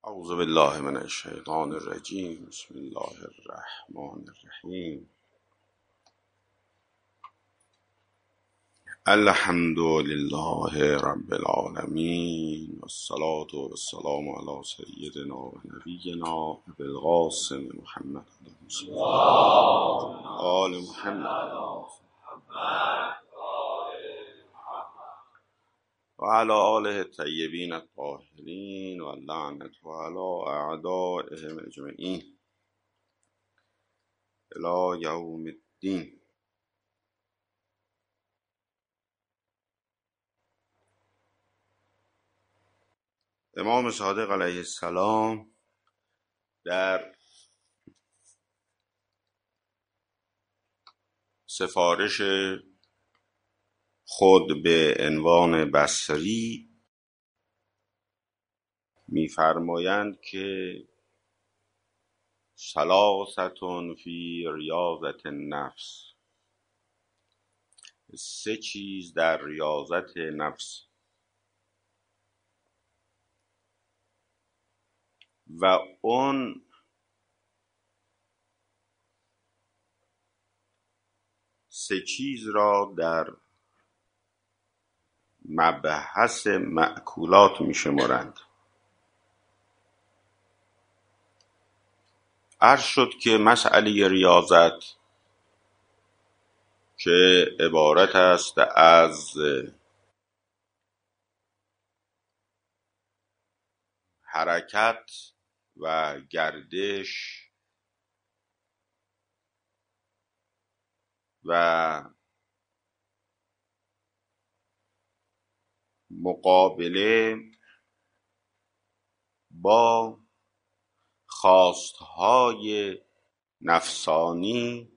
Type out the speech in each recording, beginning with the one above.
اعوذ بالله من الشیطان الرجیم. بسم الله الرحمن الرحیم. الحمد لله رب العالمین، والصلاة والسلام علی سیدنا و نبینا ابی القاسم محمد آل محمد و علی آله الطیبین الطاهرین و لعنة علی اعدائهم اجمعین الی یوم الدین. امام صادق علیه السلام در سفارش خود به عنوان بصری می‌فرمایند که ثلاثة فی ریاضة النفس، سه چیز در ریاضت نفس و اون سه چیز را در مبحث مأکولات می‌شمارند. عرض شد که مسئله ریاضت که عبارت است از حرکت و گردش و مقابله با خواستهای نفسانی،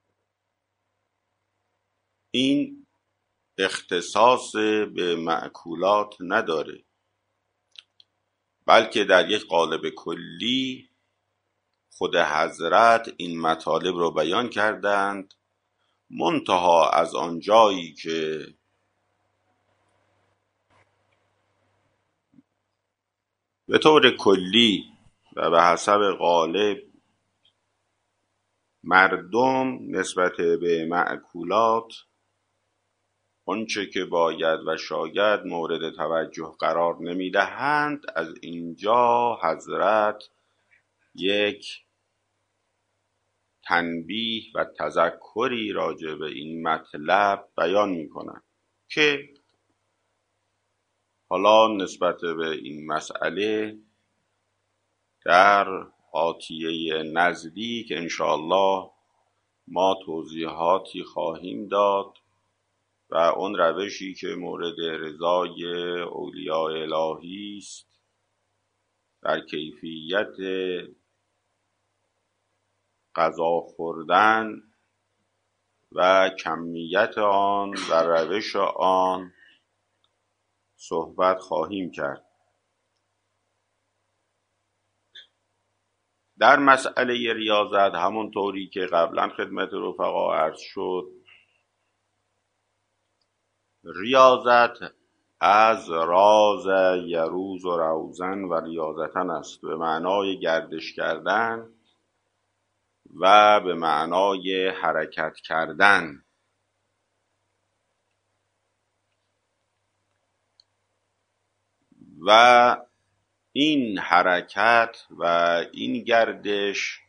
این اختصاص به مأکولات نداره، بلکه در یک قالب کلی خود حضرت این مطالب رو بیان کردند، منتها از آنجایی که به طور کلی و به حسب قالب مردم نسبت به مأکولات آنچه که باید و شاید مورد توجه قرار نمیدهند، از اینجا حضرت یک تنبیه و تذکری راجع به این مطلب بیان میکنند که حالا نسبت به این مسئله در آتیه نزدیک انشاءالله ما توضیحاتی خواهیم داد و اون روشی که مورد رضای اولیاء الهی است در کیفیت غذا خوردن و کمیت آن و روش آن صحبت خواهیم کرد. در مسئله ریاضت همونطوری که قبلا خدمت رفقا عرض شد، ریاضت از راز یروز و روزن و ریاضتن است، به معنای گردش کردن و به معنای حرکت کردن. و این حرکت و این گردش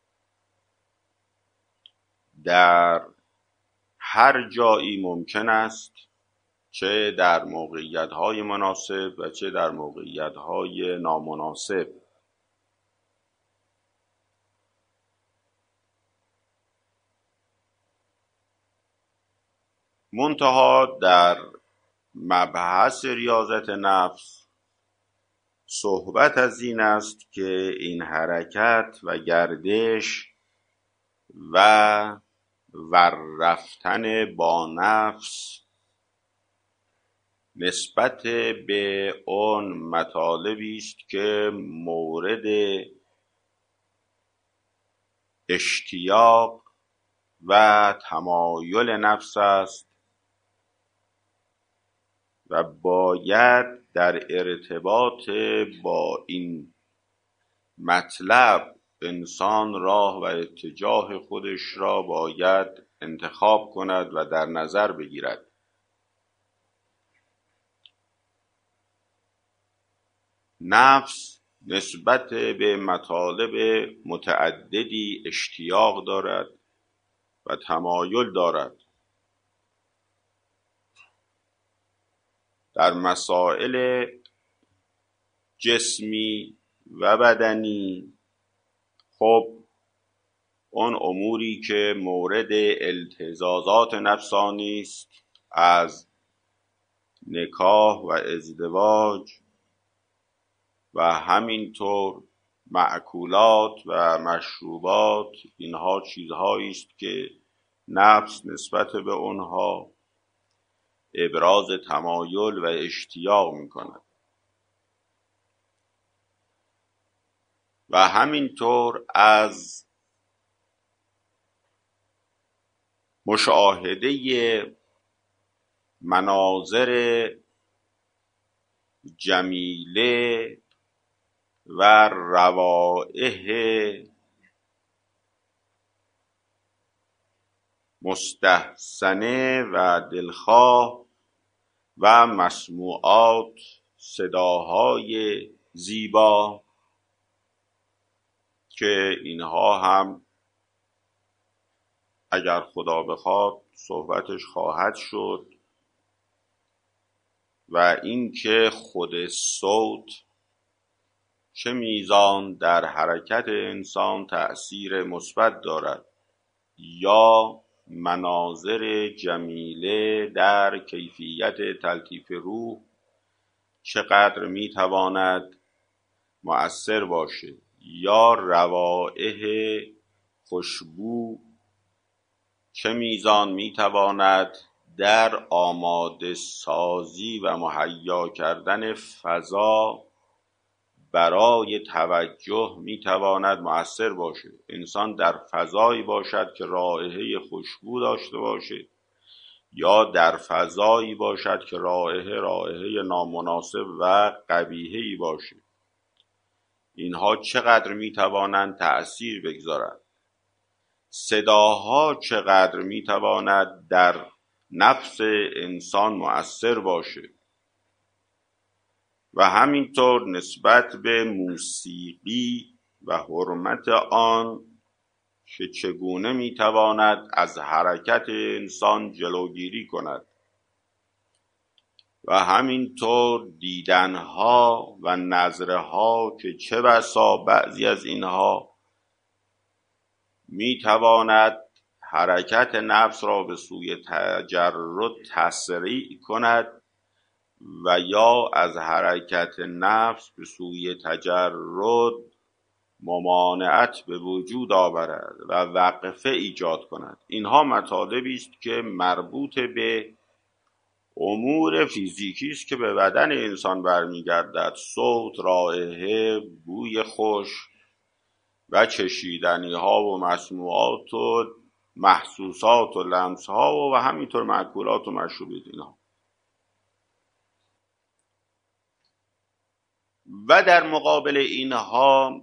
در هر جایی ممکن است، چه در موقعیت‌های مناسب و چه در موقعیت‌های نامناسب. منتها در مبحث ریاضت نفس صحبت از این است که این حرکت و گردش و رفتن با نفس نسبت به اون مطالبی است که مورد اشتیاق و تمایل نفس است و باید در ارتباط با این مطلب انسان راه و اتجاه خودش را باید انتخاب کند و در نظر بگیرد. نفس نسبت به مطالب متعددی اشتیاق دارد و تمایل دارد. در مسائل جسمی و بدنی خب اون اموری که مورد التزازات نفسانی است، از نکاح و ازدواج و همینطور مأکولات و مشروبات، اینها چیزهایی است که نفس نسبت به اونها ابراز تمایل و اشتیاق می‌کند. و همینطور از مشاهده مناظر جمیله و روائح مستحسنه و دلخواه و مسموعات، صداهای زیبا که اینها هم اگر خدا بخواد صحبتش خواهد شد، و اینکه خود صوت چه میزان در حرکت انسان تأثیر مثبت دارد، یا مناظر جمیله در کیفیت تلطیف روح چقدر میتواند مؤثر باشه، یا روائح خوشبو چه میزان میتواند در آماده سازی و مهیا کردن فضا برای توجه میتواند مؤثر باشه. انسان در فضایی باشد که رائحه خوشبو داشته باشه، یا در فضایی باشد که رائحه نامناسب و قبیحه‌ای باشه، اینها چقدر میتوانند تأثیر بگذارند. صداها چقدر میتواند در نفس انسان مؤثر باشه. و همینطور نسبت به موسیقی و حرمت آن که چگونه میتواند از حرکت انسان جلوگیری کند. و همینطور دیدنها و نظرها که چه بسا بعضی از اینها میتواند حرکت نفس را به سوی تجرد تسریع کند و یا از حرکت نفس به سوی تجرد ممانعت به وجود آورد و وقفه ایجاد کند. اینها مطالبی است که مربوط به امور فیزیکی است که به بدن انسان برمیگردد. صوت، رائحه، بوی خوش و چشیدنی ها و مسموعات و محسوسات و لمس ها و همینطور مأکولات و مشروبات اینها. و در مقابل اینها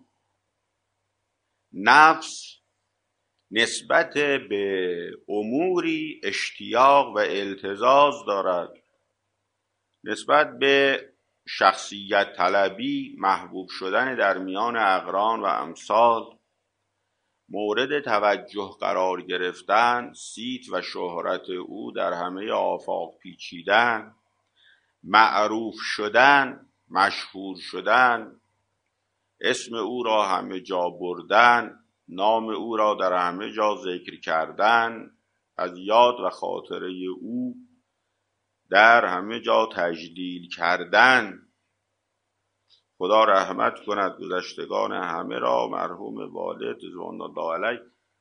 نفس نسبت به اموری اشتیاق و التزاز دارد. نسبت به شخصیت طلبی، محبوب شدن در میان اقران و امثال، مورد توجه قرار گرفتن، صیت و شهرت او در همه آفاق پیچیدن، معروف شدن، مشهور شدن، اسم او را همه جا بردن، نام او را در همه جا ذکر کردن، از یاد و خاطره او در همه جا تجلیل کردن. خدا رحمت کند گذشتگان همه را، مرحوم والد رضوان الله علیه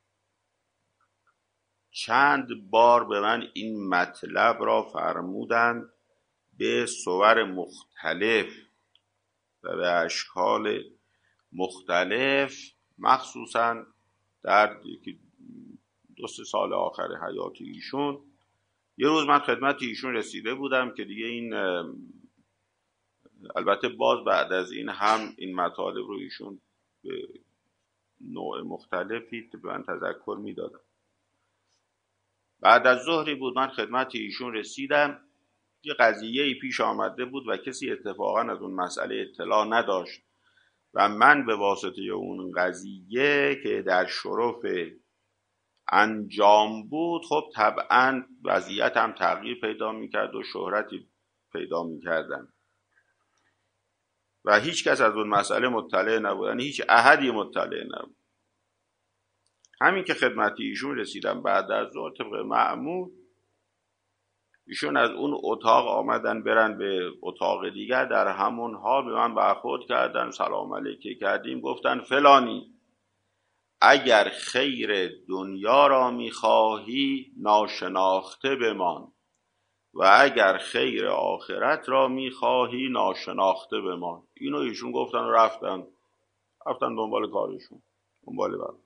چند بار به من این مطلب را فرمودند به صور مختلف و به اشکال مختلف، مخصوصا در 2-3 سال آخر حیات ایشون. یه روز من خدمت ایشون رسیده بودم که دیگه این، البته باز بعد از این هم این مطالب رو ایشون به نوع مختلفی به من تذکر میدادن. بعد از ظهری بود من خدمت ایشون رسیدم، یه قضیه‌ای پیش آمده بود و کسی اتفاقا از اون مسئله اطلاع نداشت و من به واسطه اون قضیه که در شرف انجام بود خب طبعا وضعیتم تغییر پیدا میکرد و شهرتی پیدا میکردم و هیچ کس از اون مسئله مطلع نبود، یعنی هیچ احدی مطلع نبود. همین که خدمت ایشون رسیدم بعد از ظهر طبق معمول ایشون از اون اتاق آمدن برن به اتاق دیگر، در همون حال به من برخورد کردن، سلام علیکی کردیم، گفتن فلانی اگر خیر دنیا را میخواهی ناشناخته بمان و اگر خیر آخرت را میخواهی ناشناخته بمان. اینو ایشون گفتن و رفتن دنبال کارشون، دنبال بعد.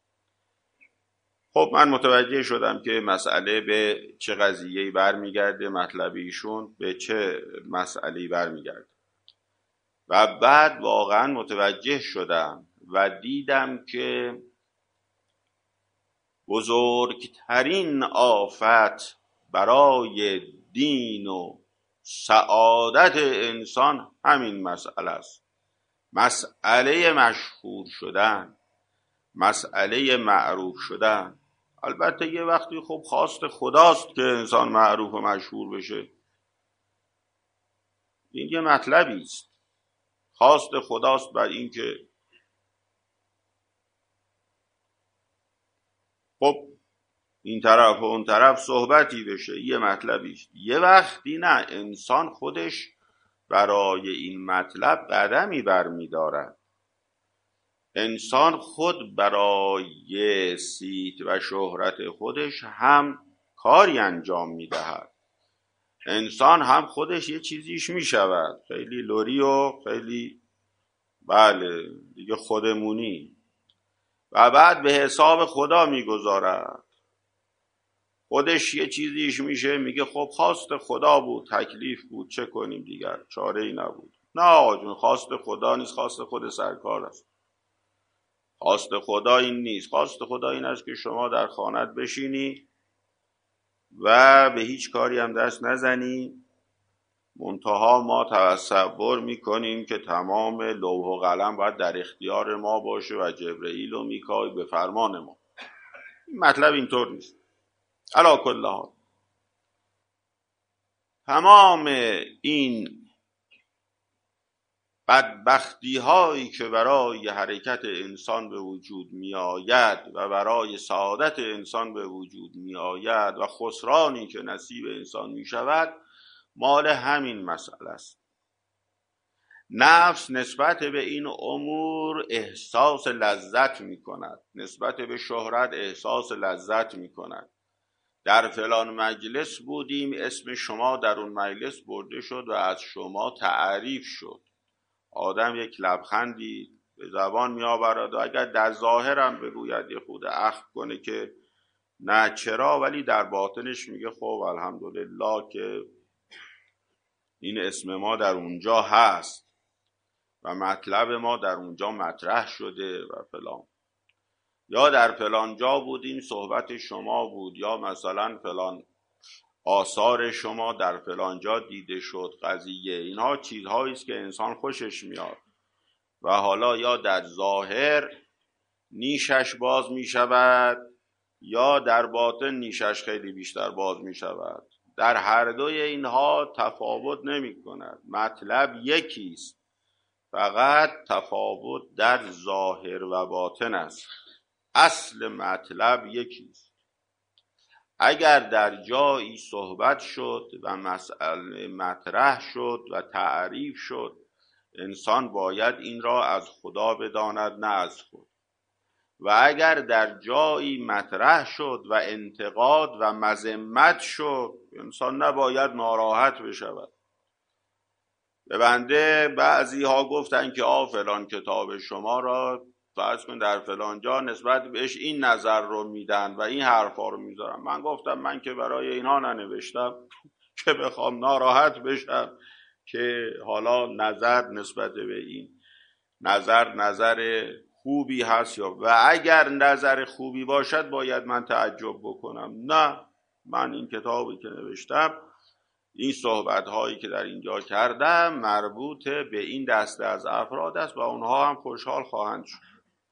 خب من متوجه شدم که مسئله به چه قضیه‌ای برمیگرده، مطلب ایشون به چه مسئله‌ای برمیگرده و بعد واقعا متوجه شدم و دیدم که بزرگترین آفت برای دین و سعادت انسان همین مسئله است، مسئله مشهور شدن، مسئله معروف شدن. البته یه وقتی خب خواست خداست که انسان معروف و مشهور بشه، این یه مطلبی است، خواست خداست بر این که خب این طرف و اون طرف صحبتی بشه، یه مطلبی است. یه وقتی نه، انسان خودش برای این مطلب قدمی برمی‌دارد، انسان خود برای صیت و شهرت خودش هم کاری انجام میدهد، انسان هم خودش یه چیزیش میشود، خیلی لوری و خیلی بله دیگه خودمونی، و بعد به حساب خدا میگذارد، خودش یه چیزیش میشه، میگه خب خواست خدا بود، تکلیف بود، چه کنیم دیگر، چاره ای نبود. نه آقا جون، خواست خدا نیست، خواست خود سرکار است. خواست خدا این نیست، خواست خدا این است که شما در خانت بشینی و به هیچ کاری هم دست نزنی، منتها ما تصور میکنیم که تمام لوح و قلم باید در اختیار ما باشه و جبرئیل و میکائیل به فرمان ما. این مطلب اینطور نیست. علی کل حال تمام این بدبختی هایی که برای حرکت انسان به وجود می آید و برای سعادت انسان به وجود می آید و خسرانی که نصیب انسان می شود مال همین مسئله است. نفس نسبت به این امور احساس لذت می کند، نسبت به شهرت احساس لذت می کند. در فلان مجلس بودیم، اسم شما در اون مجلس برده شد و از شما تعریف شد، آدم یک لبخندی به زبان می آورد و اگر در ظاهرم بگوید یه خود اخم کنه که نه چرا، ولی در باطنش میگه خب الحمدلله که این اسم ما در اونجا هست و مطلب ما در اونجا مطرح شده و فلان، یا در فلان جا بودیم صحبت شما بود، یا مثلا فلان آثار شما در فلان جا دیده شد قضیه. اینها چیزهایی است که انسان خوشش میاد و حالا یا در ظاهر نیشش باز می شود یا در باطن نیشش خیلی بیشتر باز می شود. در هر دوی اینها تفاوت نمی کند، مطلب یکی است، فقط تفاوت در ظاهر و باطن است، اصل مطلب یکی است. اگر در جایی صحبت شد و مسئله مطرح شد و تعریف شد، انسان باید این را از خدا بداند نه از خود، و اگر در جایی مطرح شد و انتقاد و مذمت شد، انسان نباید ناراحت بشود. به بنده بعضی ها گفتن که فلان کتاب شما را فرض کن در فلان جا نسبت بهش این نظر رو میدن و این حرفا رو میذارن. من گفتم من که برای اینها ننوشتم که بخوام ناراحت بشم که حالا نظر نسبت به این نظر خوبی هست و اگر نظر خوبی باشد باید من تعجب بکنم. نه، من این کتابی که نوشتم، این صحبت هایی که در اینجا کردم مربوط به این دسته از افراد است و اونها هم خوشحال خواهند شد.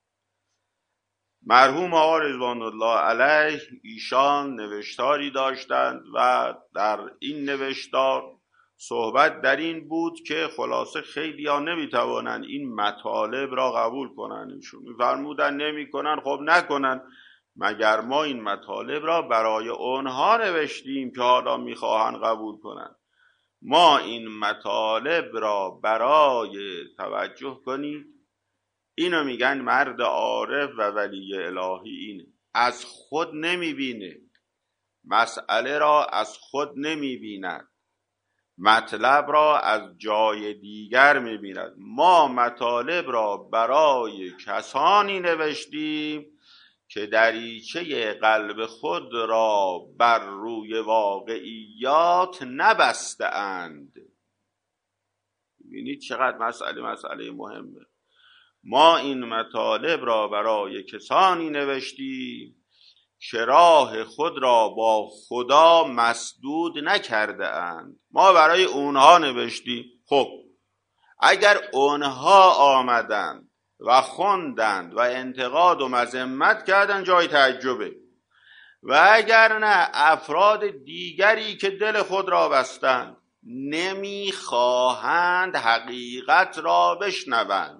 مرحوم آقا رضوان الله علیه ایشان نوشتاری داشتند و در این نوشتار صحبت در این بود که خلاصه خیلی ها نمیتوانند این مطالب را قبول کنند. ایشون میفرمودن نمیکنن، خب نکنن، مگر ما این مطالب را برای اونها نوشتیم که حالا میخواهند قبول کنند. ما این مطالب را برای توجه کنید، اینو میگن مرد عارف و ولی الهی اینه، از خود نمیبینه، مسئله را از خود نمیبیند، مطلب را از جای دیگر میبیند. ما مطالب را برای کسانی نوشتیم که دریچه قلب خود را بر روی واقعیات نبسته اند. ببینید چقدر مسئله مهمه. ما این مطالب را برای کسانی نوشتیم که راه خود را با خدا مسدود نکرده اند. ما برای اونها نوشتیم. خب اگر اونها آمدند و خوندند و انتقاد و مذمت کردند جای تعجبه، و اگر نه افراد دیگری که دل خود را بستند نمیخواهند حقیقت را بشنوند،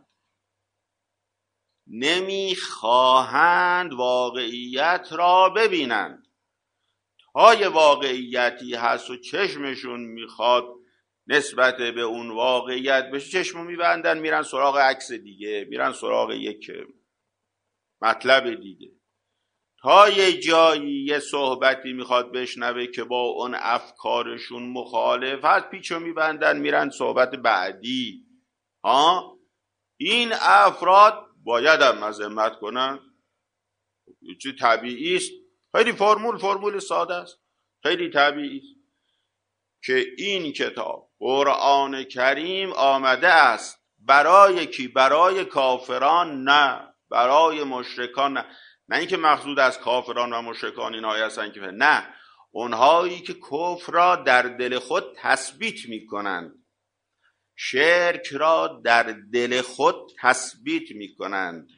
نمیخواهند واقعیت را ببینند، تا یه واقعیتی هست و چشمشون میخواد نسبت به اون واقعیت بشه چشمو میبندن، میرن سراغ عکس دیگه، میرن سراغ یک مطلب دیگه. تا یه جایی یه صحبتی میخواد بشنوه که با اون افکارشون مخالف هست، پیچو میبندن میرن صحبت بعدی. این افراد باید هم مذمت کنن، چی طبیعی است. خیلی فرمول ساده است، خیلی طبیعی است که این کتاب قرآن کریم آمده است برای کی؟ برای کافران؟ نه، برای مشرکان. نه اینکه مقصود از کافران و مشرکان اینهایی هستن که نه، اونهایی که کفر را در دل خود تثبیت میکنند، شرک را در دل خود تثبیت میکنند،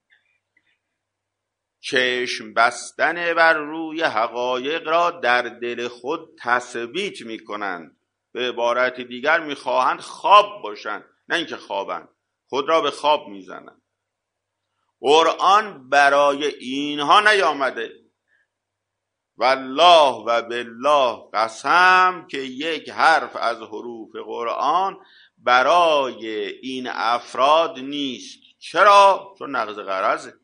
چشم بستن بر روی حقایق را در دل خود تثبیت میکنند. به عبارت دیگر میخواهند خواب باشند، نه اینکه خوابند، خود را به خواب میزنند. قرآن برای اینها نیامده. والله و بالله قسم که یک حرف از حروف قرآن برای این افراد نیست. چرا؟ چون نقض غرضه.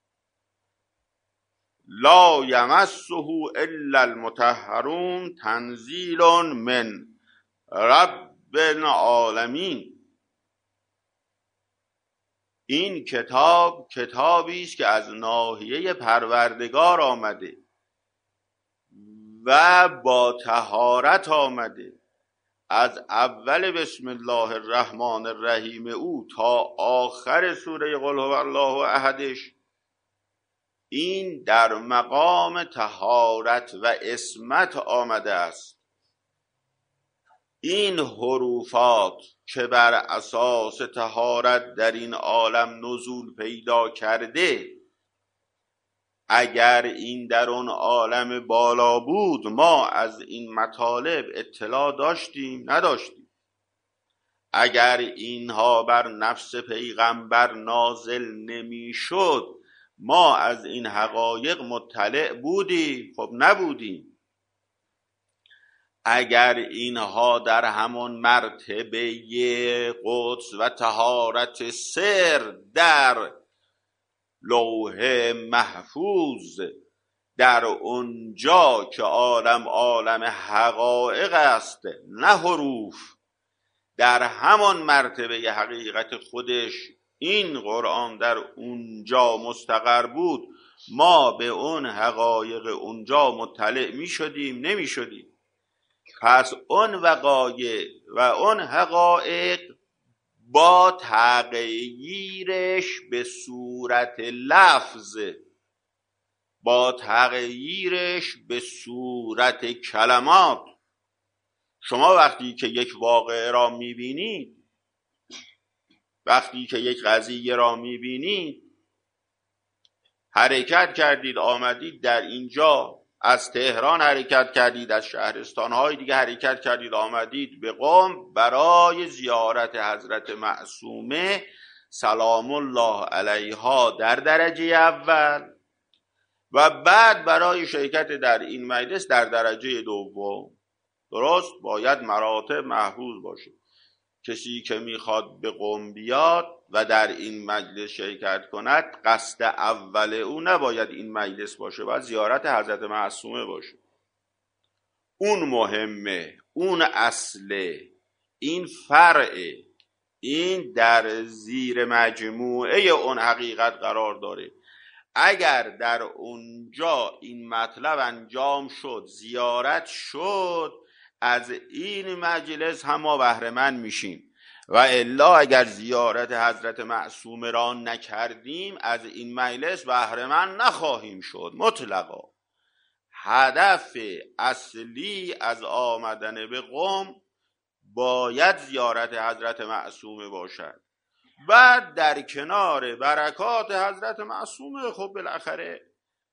لا یمسه الا المطهرون تنزیل من رب العالمین. این کتاب کتابی است که از ناحیه پروردگار آمده و با طهارت آمده. از اول بسم الله الرحمن الرحیم او تا آخر سوره قل هو الله احدش، این در مقام طهارت و عصمت آمده است. این حروفات که بر اساس طهارت در این عالم نزول پیدا کرده، اگر این در اون عالم بالا بود ما از این مطالب اطلاع داشتیم؟ نداشتیم. اگر اینها بر نفس پیغمبر نازل نمیشد ما از این حقایق مطلع بودیم؟ خب نبودیم. اگر اینها در همون مرتبه قدس و طهارت سر در لوح محفوظ، در اونجا که عالم حقایق است نه حروف، در همان مرتبه حقیقت خودش این قرآن در اونجا مستقر بود، ما به اون حقایق اونجا مطلع می شدیم؟ نمی شدیم. پس اون وقایع و اون حقایق با تغییرش به صورت لفظ، با تغییرش به صورت کلمات. شما وقتی که یک واقعه را میبینید، وقتی که یک قضیه را میبینید، حرکت کردید آمدید در اینجا، از تهران حرکت کردید، از شهرستانهای دیگه حرکت کردید آمدید به قم برای زیارت حضرت معصومه سلام الله علیها در درجه اول و بعد برای شرکت در این مجلس در درجه دوم. درست؟ باید مراتب محفوظ باشه. کسی که میخواد به قم بیاد و در این مجلس شرکت کند، قصد اول او نباید این مجلس باشه، باید زیارت حضرت معصومه باشه. اون مهمه، اون اصله، این فرعه، این در زیر مجموعه اون حقیقت قرار داره. اگر در اونجا این مطلب انجام شد، زیارت شد، از این مجلس هم ما بهره مند میشیم، و الا اگر زیارت حضرت معصومه را نکردیم از این مجلس بهره مند نخواهیم شد مطلقا. هدف اصلی از آمدن به قم باید زیارت حضرت معصومه باشد. بعد در کنار برکات حضرت معصومه خب بالاخره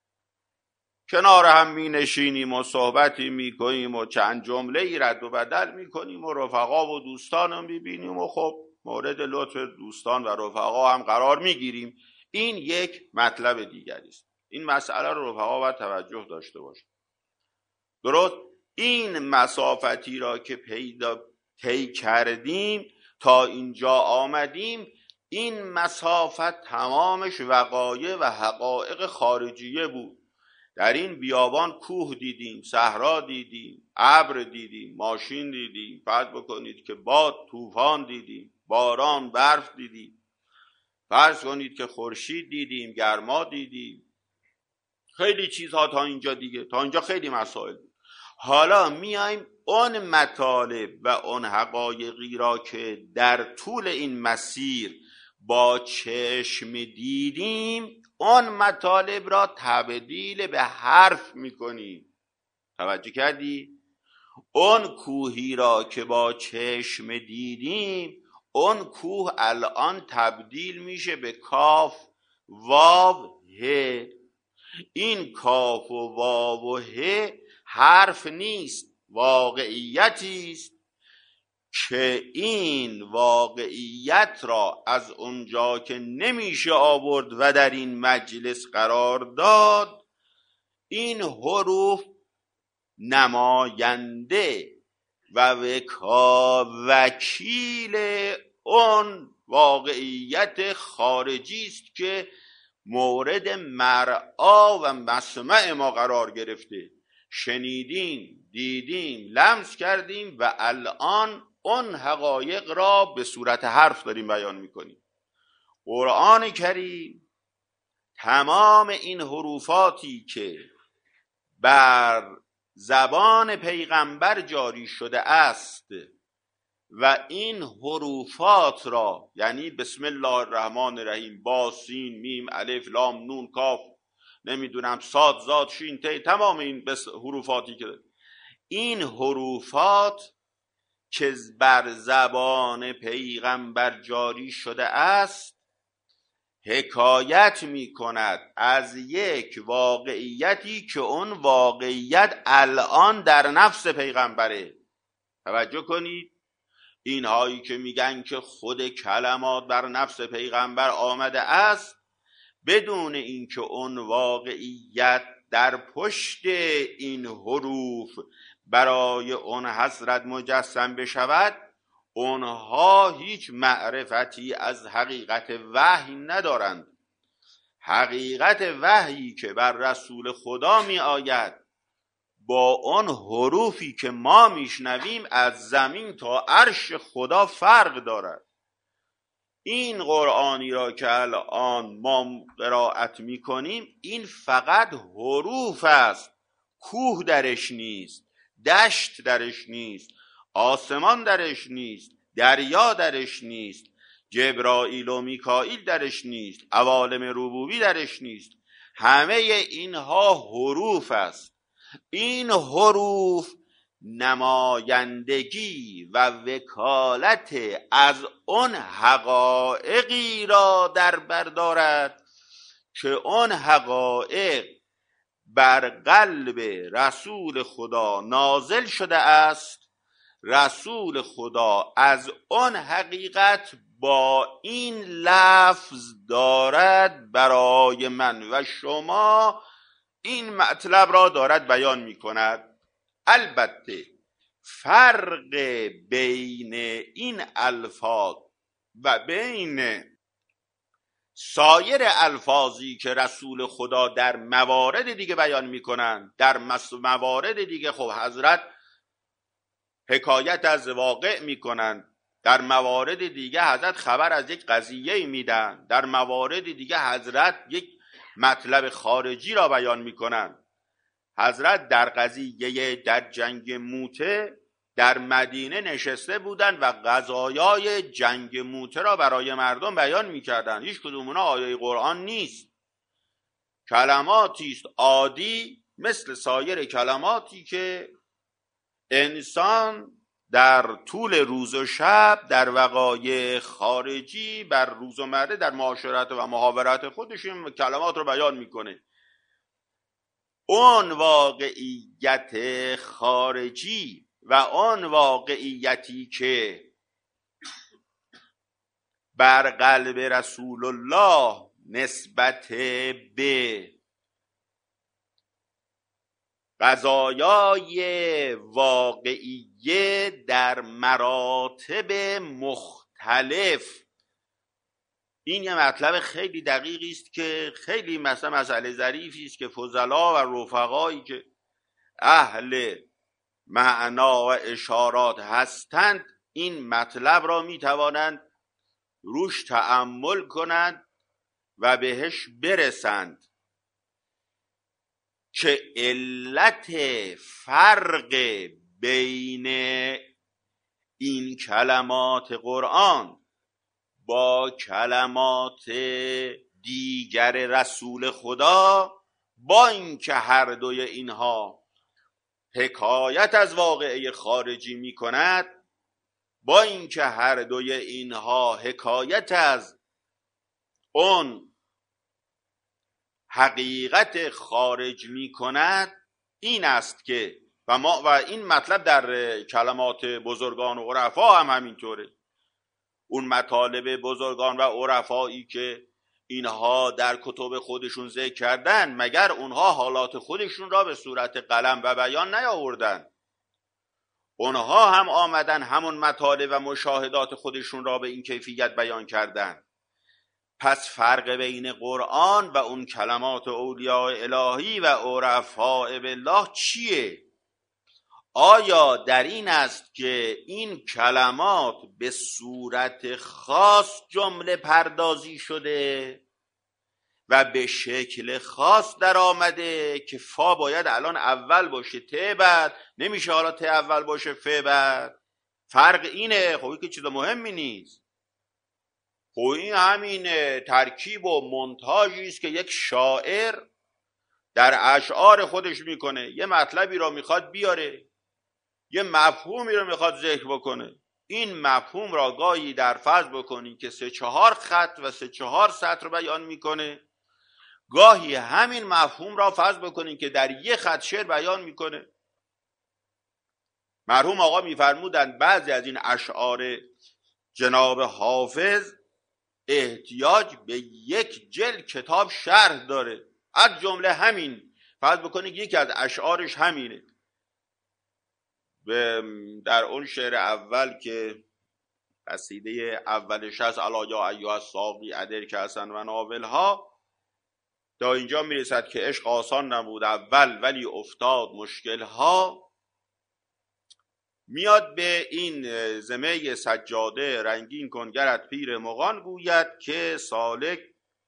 کنار هم می نشینیم و صحبتی می کنیم و چند جمله ای رد و بدل می کنیم و رفقا و دوستان رو می بینیم و خب مورد لطف دوستان و رفقا هم قرار می گیریم. این یک مطلب دیگری است. این مسئله رو رفقا باید توجه داشته باشه. درست؟ این مسافتی را که طی کردیم تا اینجا آمدیم، این مسافت تمامش وقایع و حقایق خارجیه بود. در این بیابان کوه دیدیم، صحرا دیدیم، ابر دیدیم، ماشین دیدیم، فرض بکنید که باد، طوفان دیدیم، باران، برف دیدیم، فرض کنید که خورشید دیدیم، گرما دیدیم، خیلی چیزها تا اینجا دیگه، تا اینجا خیلی مسائل بود. حالا میایم اون مطالب و اون حقایقی را که در طول این مسیر با چشم دیدیم، اون مطالب را تبدیل به حرف میکنیم. توجه کردی؟ اون کوهی را که با چشم دیدیم، اون کوه الان تبدیل میشه به کاف، واو، ه. این کاف و واو و ه حرف نیست، واقعیتی است که این واقعیت را از اونجا که نمیشه آورد و در این مجلس قرار داد، این حروف نماینده و وکیل اون واقعیت خارجی است که مورد مرعا و مسمع ما قرار گرفته. شنیدیم، دیدیم، لمس کردیم و الان اون حقایق را به صورت حرف داریم بیان میکنیم. قرآن کریم تمام این حروفاتی که بر زبان پیغمبر جاری شده است و این حروفات را، یعنی بسم الله الرحمن الرحیم، با، سین، میم، الف، لام، نون، کاف، نمیدونم صاد، زاد، شین، ته، تمام این حروفاتی که این حروفات که بر زبان پیغمبر جاری شده است حکایت می کند از یک واقعیتی که اون واقعیت الان در نفس پیغمبره. توجه کنید، اینهایی که میگن که خود کلمات بر نفس پیغمبر آمده است، بدون اینکه اون واقعیت در پشت این حروف برای اون حضرت مجسم بشود، اونها هیچ معرفتی از حقیقت وحی ندارند. حقیقت وحیی که بر رسول خدا می آید با اون حروفی که ما میشنویم از زمین تا عرش خدا فرق دارد. این قرآنی را که الان ما قرائت میکنیم، این فقط حروف است، کوه درش نیست، دشت درش نیست، آسمان درش نیست، دریا درش نیست، جبرائیل و میکائیل درش نیست، عوالم ربوبی درش نیست. همه اینها حروف است. این حروف نمایندگی و وکالت از اون حقایقی را در بر دارد که اون حقایق بر قلب رسول خدا نازل شده است. رسول خدا از اون حقیقت با این لفظ دارد برای من و شما این مطلب را دارد بیان می کند. البته فرق بین این الفاظ و بین سایر الفاظی که رسول خدا در موارد دیگه بیان می کنند، در موارد دیگه خب حضرت حکایت از واقع می کنند، در موارد دیگه حضرت خبر از یک قضیه میدن، در موارد دیگه حضرت یک مطلب خارجی را بیان می کنند. حضرت در قضیه در جنگ موته در مدینه نشسته بودند و قضایای جنگ موته را برای مردم بیان می‌کردند. هیچ کدوم اونها آیه قرآن نیست، کلماتی است عادی مثل سایر کلماتی که انسان در طول روز و شب در وقایع خارجی بر روزمره در معاشرت و محاورت خودش این کلمات رو بیان میکنه. اون واقعیت خارجی و اون واقعیتی که بر قلب رسول الله نسبت به قضایای واقعیه در مراتب مختلف، این یه مطلب خیلی دقیقی است که خیلی مسئله ظریفی است که فضلا و رفقایی که اهل معنا و اشارات هستند این مطلب را میتوانند روش تأمل کنند و بهش برسند که علت فرق بین این کلمات قرآن با کلمات دیگر رسول خدا، با اینکه هر دوی اینها حکایت از واقعه خارجی می کند، با اینکه هر دوی اینها حکایت از اون حقیقت خارج می کند، این است که و این مطلب در کلمات بزرگان و عرفا هم همینطوره. اون مطالب بزرگان و عرفایی که اینها در کتب خودشون ذکر کردن، مگر اونها حالات خودشون را به صورت قلم و بیان نیاوردن؟ اونها هم آمدن همون مطالب و مشاهدات خودشون را به این کیفیت بیان کردن. پس فرق بین قرآن و اون کلمات اولیاء الهی و عرفاء بالله چیه؟ آیا در این است که این کلمات به صورت خاص جمله پردازی شده و به شکل خاص در آمده که فا باید الان اول باشه ته بعد، نمیشه حالا ته اول باشه ف بعد؟ فرق اینه. خب که چیز مهمی نیست. خب این همین ترکیب و مونتاژی است که یک شاعر در اشعار خودش میکنه. یه مطلبی رو میخواد بیاره، یه مفهومی رو میخواد ذکر بکنه. این مفهوم را گاهی در فرض بکنی که 3-4 خط و 3-4 سطر رو بیان میکنه، گاهی همین مفهوم را فرض بکنین که در یک خط شعر بیان میکنه. مرحوم آقا میفرمودند بعضی از این اشعار جناب حافظ احتیاج به یک جلد کتاب شرح داره. از جمله همین فرض بکنید یکی از اشعارش همینه. در اون شعر اول که قصیده اولش از الا یا ایها الساقی ادر که حسن و ناولها، تا اینجا میرسد که عشق آسان نبود اول ولی افتاد مشکلها، میاد به این زمه سجاده رنگین کنگرت پیر مغان گوید که سالک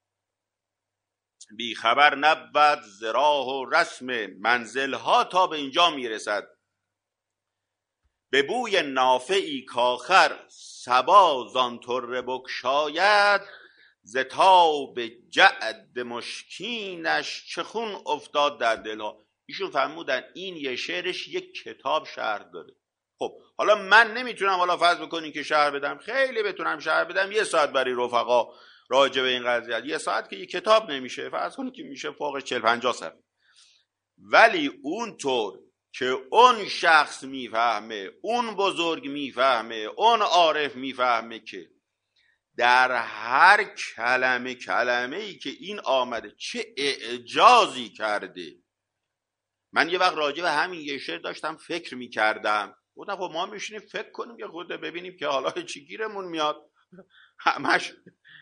بی خبر نبود ز راه و رسم منزلها، تا به اینجا میرسد. به بوی نافعی کاخر صبا زان طره بگشاید، ز تاب جعد مشکینش چه خون افتاد در دلها. ایشون فرمودن این یه شعرش یک کتاب شرح داره. خب حالا من نمیتونم حالا فرض بکنین که شرح بدم، خیلی بتونم شرح بدم 1 ساعت برای رفقا راجع به این قضیه، 1 ساعت که یک کتاب نمیشه، فرض کنید که میشه فوق 40-50 صفحه. ولی اونطور که اون شخص میفهمه، اون بزرگ میفهمه، اون عارف میفهمه که در هر کلمه ای که این آمده چه اعجازی کرده. من یه وقت راجع به همین یه شعر داشتم فکر میکردم، گفتم خب ما میشینیم فکر کنیم که خود ببینیم که حالا چی گیرمون میاد، همش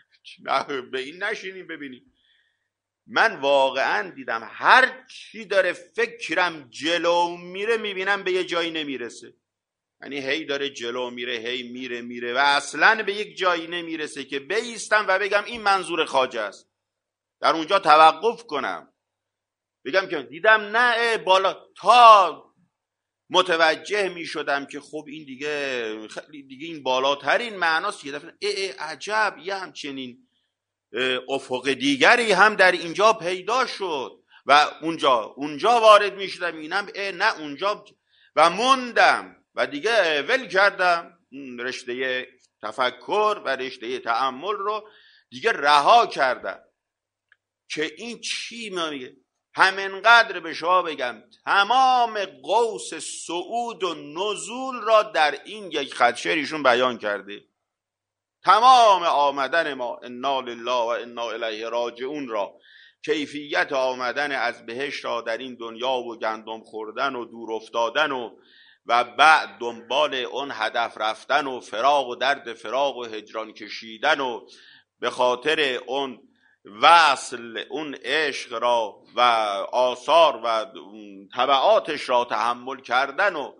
به این نشینیم ببینیم. من واقعا دیدم هر چی داره فکرم جلو میره میبینم به یه جایی نمیرسه، یعنی هی داره جلو میره، هی میره و اصلا به یک جایی نمیرسه که بایستم و بگم این منظور خواجه است، در اونجا توقف کنم بگم که دیدم نه بالا، تا متوجه میشدم که خب این دیگه خیلی دیگه این بالاترین معناست. یه دفعه عجب یه همچنین افق دیگری هم در اینجا پیدا شد و اونجا وارد میشدم اینم نه اونجا، و موندم و دیگه ول کردم رشته تفکر و رشته تأمل رو دیگه رها کردم. که این چی میگه؟ همینقدر به شما بگم تمام قوس صعود و نزول را در این یک خط شعرشون بیان کرده. تمام آمدن ما انا لله و انا الیه راجعون را، کیفیت آمدن از بهشت را در این دنیا و گندم خوردن و دور افتادن و بعد دنبال اون هدف رفتن و فراق و درد فراق و هجران کشیدن و به خاطر اون وصل اون عشق را و آثار و تبعاتش را تحمل کردن و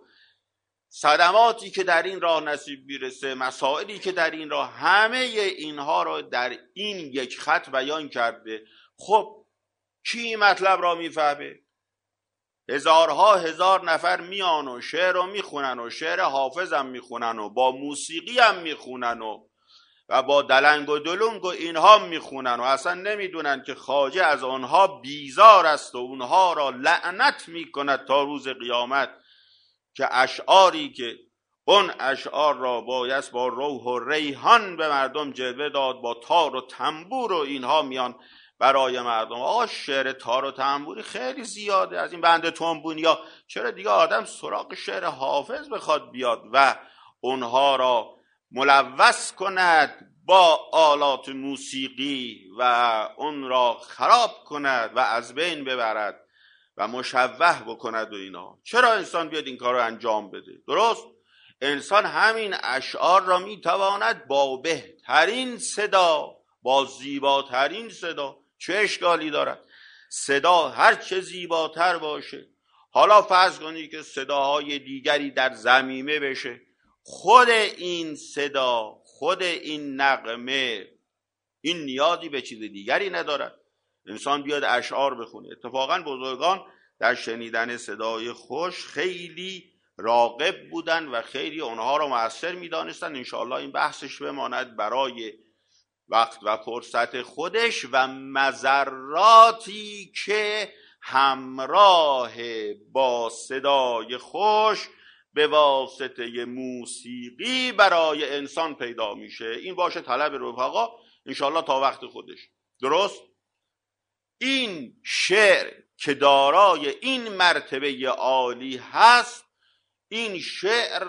صدماتی که در این راه نصیب میرسه، مسائلی که در این راه، همه اینها را در این یک خط بیان کرده. خب کی مطلب را میفهمه؟ هزارها هزار نفر میان و شعر رو میخونن و شعر حافظ هم میخونن و با موسیقی هم میخونن و با دلنگ و دلنگ و اینها میخونن و اصلا نمیدونن که خواجه از آنها بیزار است و اونها را لعنت میکند تا روز قیامت، که اشعاری که اون اشعار را بایست با روح و ریحان به مردم جلوه داد، با تار و تنبور و اینها میان برای مردم. آقا شعر تار و تنبوری خیلی زیاده، از این بند تنبونیا چرا دیگه آدم سراغ شعر حافظ بخواد بیاد و اونها را ملوث کند با آلات موسیقی و اون را خراب کند و از بین ببرد و مشوه بکند و اینا؟ چرا انسان بیاد این کار رو انجام بده؟ درست انسان همین اشعار را میتواند با بهترین صدا، با زیباترین صدا، چه اشکالی دارد؟ صدا هر چه زیباتر باشه، حالا فرض کنید که صداهای دیگری در ضمیمه بشه، خود این صدا، خود این نغمه، این نیازی به چیز دیگری ندارد. انسان بیاد اشعار بخونه. اتفاقا بزرگان در شنیدن صدای خوش خیلی راغب بودن و خیلی اونها رو مؤثر می‌دانستن. انشاءالله این بحثش بماند برای وقت و فرصت خودش و مضراتی که همراه با صدای خوش به واسطه موسیقی برای انسان پیدا میشه. این باشه طلب رفقا انشاءالله تا وقت خودش. درست؟ این شعر که دارای این مرتبه عالی هست، این شعر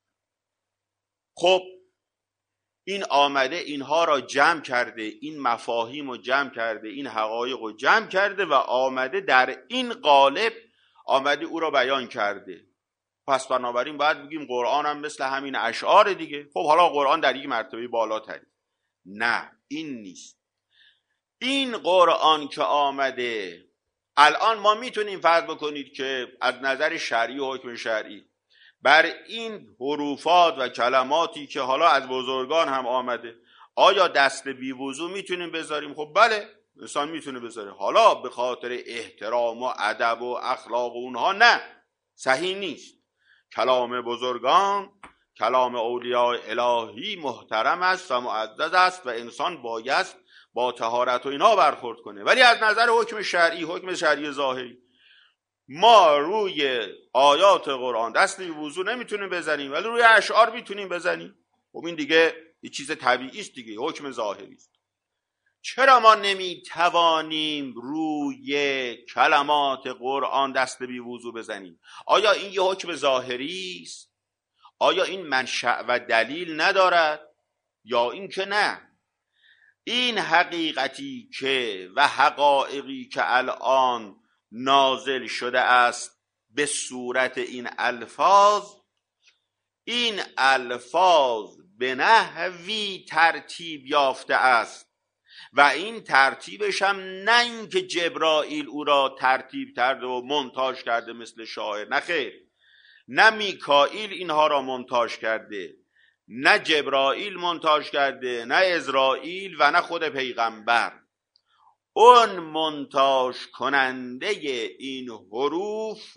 خب این آمده اینها را جمع کرده، این مفاهیم رو جمع کرده، این حقایق رو جمع کرده و آمده در این قالب آمده او را بیان کرده. پس بنابراین باید بگیم قرآن هم مثل همین اشعار دیگه. خب حالا قرآن در یک مرتبه بالاتری. نه این نیست. این قرآن که آمده الان ما میتونیم فرض بکنید که از نظر شرعی و حکم شرعی بر این حروفات و کلماتی که حالا از بزرگان هم آمده آیا دست بی وضو میتونیم بذاریم؟ خب بله انسان میتونه بذاره. حالا به خاطر احترام و ادب و اخلاق و اونها نه، صحیح نیست. کلام بزرگان، کلام اولیاء الهی محترم است و معزز است و انسان باید با طهارت و اینا برخورد کنه. ولی از نظر حکم شرعی ظاهری، ما روی آیات قرآن دست به وضو نمیتونیم بزنیم، ولی روی اشعار میتونیم بزنیم. خب این دیگه یه چیز طبیعی است دیگه، حکم ظاهری است. چرا ما نمیتوانیم روی کلمات قرآن دست به وضو بزنیم؟ آیا این یه حکم ظاهری است؟ آیا این منشأ و دلیل ندارد یا این که نه؟ این حقیقتی که و حقایقی که الان نازل شده است به صورت این الفاظ به نحوی ترتیب یافته است و این ترتیبش هم نه اینکه جبرائیل او را ترتیب کرده و مونتاژ کرده مثل شاعر، نه خیر، نه میکائیل اینها را مونتاژ کرده، نه جبرائیل مونتاژ کرده، نه عزرائیل و نه خود پیغمبر. اون مونتاژ کننده این حروف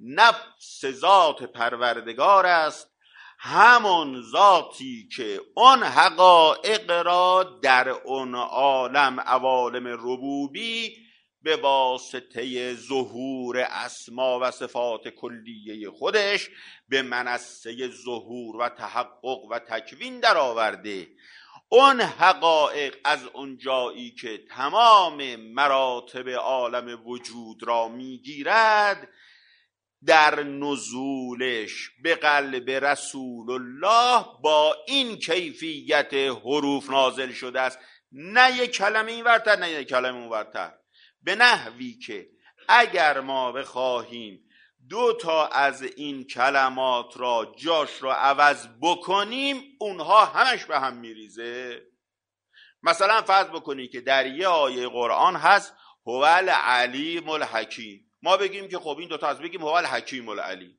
نفس ذات پروردگار است، همون ذاتی که اون حقایق را در اون عوالم ربوبی به واسطه ظهور اسما و صفات کلیه خودش به منصه ظهور و تحقق و تکوین در آورده. اون حقایق از اون جایی که تمام مراتب عالم وجود را میگیرد، در نزولش به قلب رسول الله با این کیفیت حروف نازل شده است، نه یک کلمه این ورتر نه یک کلمه اون ورتر، به نحوی که اگر ما بخواهیم دو تا از این کلمات را جاش را عوض بکنیم اونها همش به هم میریزه. مثلا فرض بکنی که در یه آیه قرآن هست هو العلیم الحکیم، ما بگیم که خب این دوتا از بگیم هو الحکیم العلیم،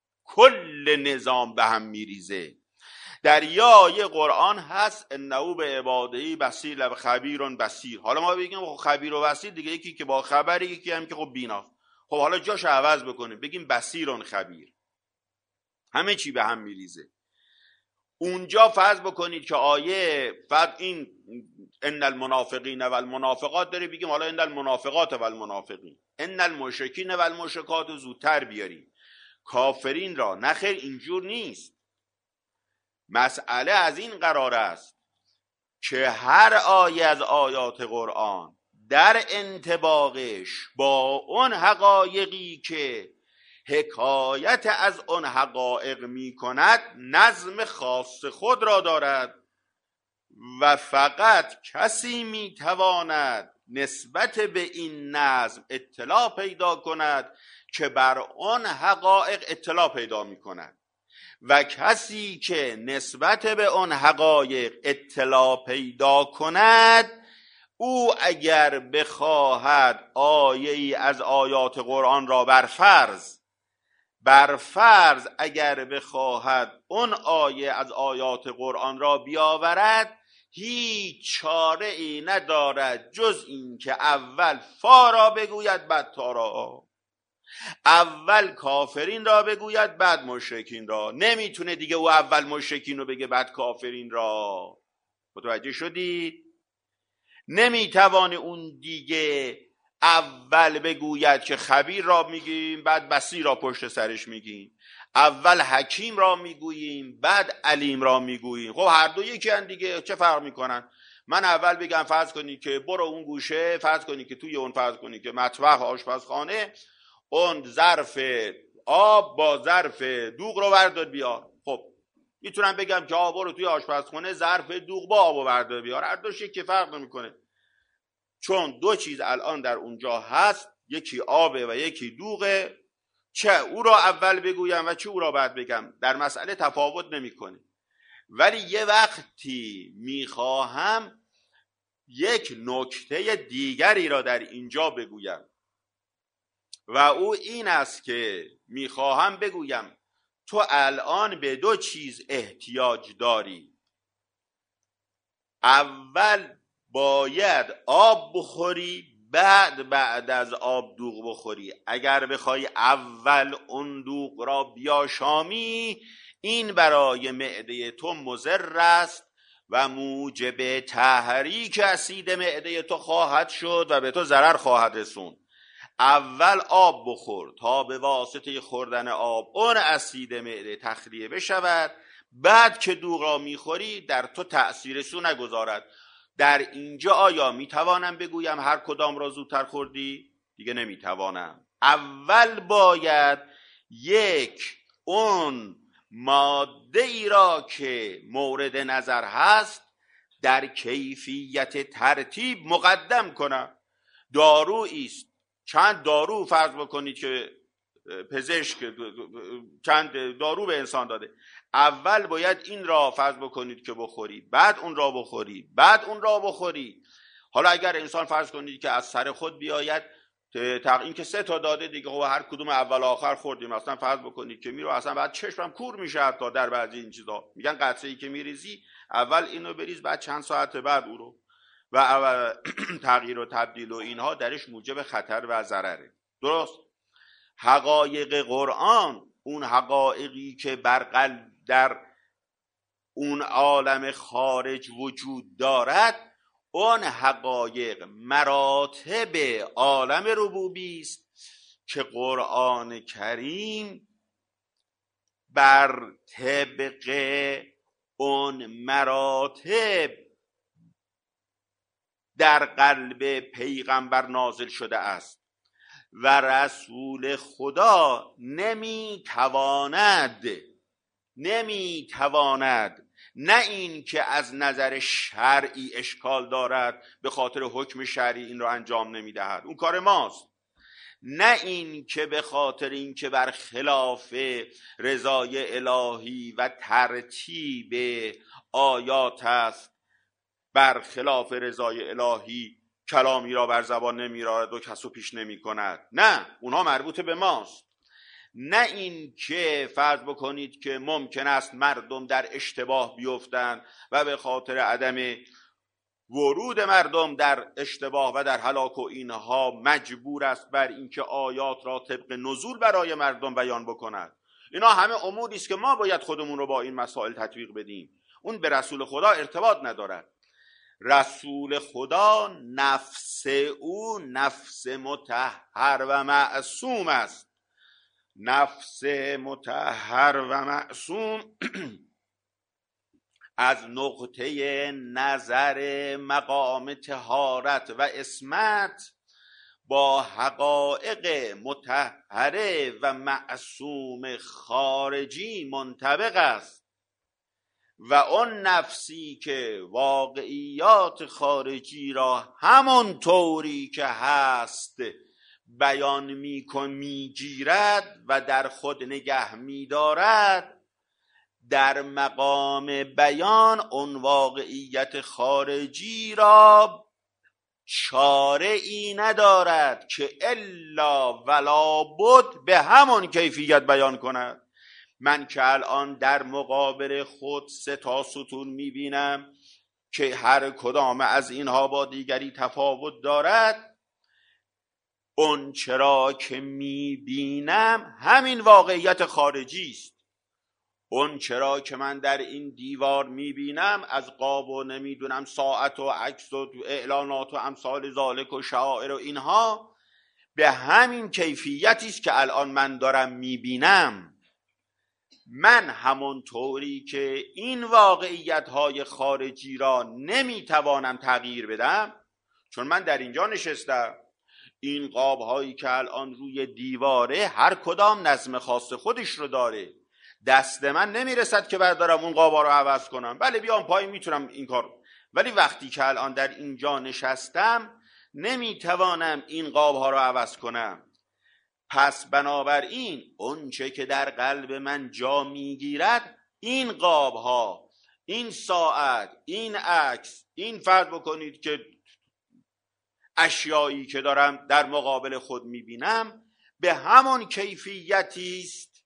کل نظام به هم میریزه. در یه آیه قرآن هست انه به عباده بصیر و خبیر بصیر، حالا ما بگیم خب خبیر و بصیر دیگه، یکی که با خبری یکی هم که خب بیناست، خب حالا جاش عوض بکنیم بگیم بصیر خبیر، همه چی به هم میریزه. اونجا فرض بکنید که آیه فقط این ان المنافقین و المنافقات داره، بگیم حالا ان المنافقات و المنافقین، ان المشرکین و المشرکات زودتر بیاریم، کافرین را. نخیر، اینجور نیست. مسئله از این قرار است که هر آیه از آیات قرآن در انطباقش با اون حقایقی که حکایت از اون حقایق می کند نظم خاص خود را دارد و فقط کسی می تواند نسبت به این نظم اطلاع پیدا کند که بر اون حقایق اطلاع پیدا می کند، و کسی که نسبت به اون حقایق اطلاع پیدا کند او اگر بخواهد آیه‌ای از آیات قرآن را برفرض اگر بخواهد اون آیه از آیات قرآن را بیاورد، هیچ چاره ای ندارد جز این که اول فا را بگوید بعد تا را، اول کافرین را بگوید بعد مشرکین را. نمیتونه دیگه او اول مشرکین رو بگه بعد کافرین را. متوجه شدید؟ نمیتوانه اون دیگه اول بگوید که خبیر را میگیم بعد بصیر را پشت سرش میگیم، اول حکیم را میگوییم بعد علیم را میگوییم. خب هر دو یکی هن دیگه، چه فرق میکنن؟ من اول بگم فرض کنی که برو اون گوشه، فرض کنی که توی اون، فرض کنی که مطبخ آشپزخانه، اون ظرف آب با ظرف دوغ رو بردار بیار. خب میتونم بگم که آب رو توی آشپزخانه ظرف دوغ با آب بردار بیار، هر دوش که فرق نمیکنه، چون دو چیز الان در اونجا هست، یکی آبه و یکی دوغه، چه او را اول بگویم و چه او را بعد بگم در مسئله تفاوت نمیکنه. ولی یه وقتی میخواهم یک نکته دیگری را در اینجا بگویم و او این است که میخواهم بگویم تو الان به دو چیز احتیاج داری. اول باید آب بخوری، بعد از آب دوغ بخوری. اگر بخوای اول اون دوغ را بیاشامی، این برای معده تو مضر است و موجب تحریک اسید معده تو خواهد شد و به تو ضرر خواهد رسوند. اول آب بخور تا به واسطه خوردن آب اون اسید معده تخلیه بشود، بعد که دوغ را میخوری در تو تأثیر سو نگذارد. در اینجا آیا میتوانم بگویم هر کدام را زودتر خوردی؟ دیگه نمیتوانم. اول باید اون ماده ای را که مورد نظر هست در کیفیت ترتیب مقدم کنم. دارویی است، چند دارو فرض بکنید که پزشک چند دارو به انسان داده، اول باید این را فرض بکنید که بخوری، بعد اون را بخوری، بعد اون را بخوری. حالا اگر انسان فرض کنید که از سر خود بیاید، این که 3 تا داده دیگه، خب هر کدوم اول آخر خوردیم، مثلا فرض بکنید که میرو اصلا بعد چشمم کور میشه. تا در بعضی این چیزا میگن قطره‌ای که میریزی اول اینو بریز، بعد چند ساعت بعد او رو، و تغییر و تبدیل و اینها درش موجب خطر و ضرره. درست؟ حقایق قرآن، اون حقایقی که در اون عالم خارج وجود دارد، اون حقایق مراتب عالم ربوبی است که قرآن کریم بر طبق اون مراتب در قلب پیغمبر نازل شده است و رسول خدا نمیتواند نه این که از نظر شرعی اشکال دارد به خاطر حکم شرعی این را انجام نمیدهد، اون کار ماست، نه این که به خاطر این که بر خلاف رضای الهی و ترتیب آیات است، بر خلاف رضای الهی کلامی را بر زبان نمی‌آورد و کسو پیش نمی کند. نه، اونها مربوط به ماست. نه این که فرض بکنید که ممکن است مردم در اشتباه بیفتند و به خاطر عدم ورود مردم در اشتباه و در هلاک و اینها مجبور است بر اینکه آیات را طبق نزول برای مردم بیان بکند. اینا همه اموری است که ما باید خودمون رو با این مسائل تطبیق بدیم. اون به رسول خدا ارتباط ندارد. رسول خدا نفس او نفس مطهر و معصوم است. نفس مطهر و معصوم از نقطه نظر مقام طهارت و عصمت با حقایق مطهره و معصوم خارجی منطبق است و اون نفسی که واقعیات خارجی را همون طوری که هست بیان میگیرد و در خود نگه میدارد، در مقام بیان اون واقعیت خارجی را چاره‌ای ندارد که الا ولا بد به همون کیفیت بیان کند. من که الان در مقابل خود 3 تا ستون میبینم که هر کدام از اینها با دیگری تفاوت دارد، اون چرا که میبینم همین واقعیت خارجی است. اون چرا که من در این دیوار میبینم از قاب و نمیدونم ساعت و عکس و اعلانات و امثال ذالک و شعائر و اینها به همین کیفیتی است که الان من دارم میبینم. من همون طوری که این واقعیت های خارجی را نمیتوانم تغییر بدم، چون من در اینجا نشستم، این قاب هایی که الان روی دیواره هر کدام نظم خاص خودش رو داره، دست من نمیرسد که بردارم اون قاب ها رو عوض کنم. بله بیام پایین میتونم این کار، ولی وقتی که الان در اینجا نشستم نمیتوانم این قاب ها رو عوض کنم. پس بنابراین اون چه که در قلب من جا میگیرد، این قاب ها، این ساعت، این عکس، این فرض بکنید که اشیایی که دارم در مقابل خود میبینم به همون کیفیتی است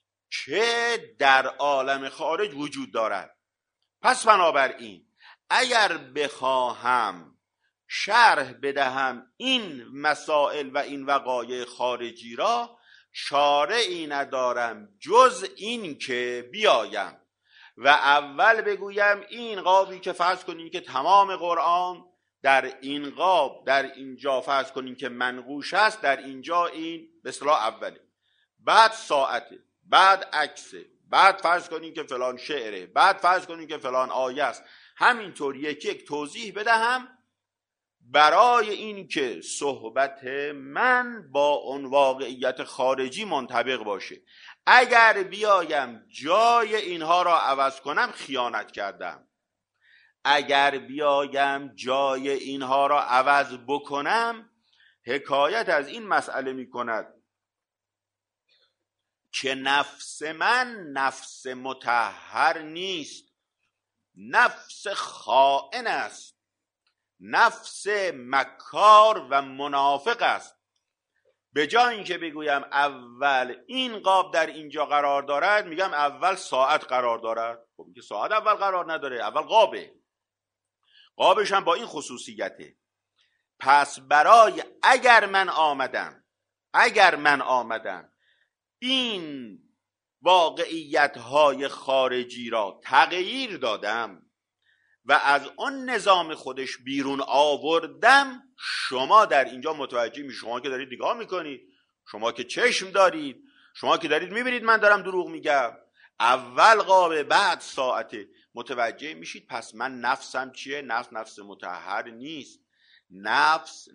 که در عالم خارج وجود دارد. پس بنابراین اگر بخواهم شرح بدهم این مسائل و این وقایع خارجی را، چاره‌ای ندارم جز این که بیایم و اول بگویم این قابی که فرض کنین که تمام قرآن در این قاب، در اینجا فرض کنین که منقوش است، در اینجا این به اصطلاح اوله، بعد ساعته، بعد عکسه، بعد فرض کنین که فلان شعره، بعد فرض کنین که فلان آیه است. همینطور یکی یک توضیح بدهم برای این که صحبت من با اون واقعیت خارجی منطبق باشه. اگر بیایم جای اینها را عوض کنم خیانت کردم، اگر بیایم جای اینها را عوض بکنم حکایت از این مسئله می کند که نفس من نفس مطهر نیست، نفس خائن است، نفس مکار و منافق است. به جای اینکه بگویم اول این قاب در اینجا قرار دارد، میگم اول ساعت قرار دارد. خب اینکه ساعت اول قرار نداره، اول قابه، قابش هم با این خصوصیته. پس برای اگر من آمدم این واقعیت های خارجی را تغییر دادم و از آن نظام خودش بیرون آوردم، شما در اینجا متوجه می، شما که دارید نگاه میکنید، شما که چشم دارید، شما که دارید میبینید من دارم دروغ میگم، اول قابه بعد ساعته، متوجه میشید پس من نفسم چیه؟ نفس مطهر نیست، نفس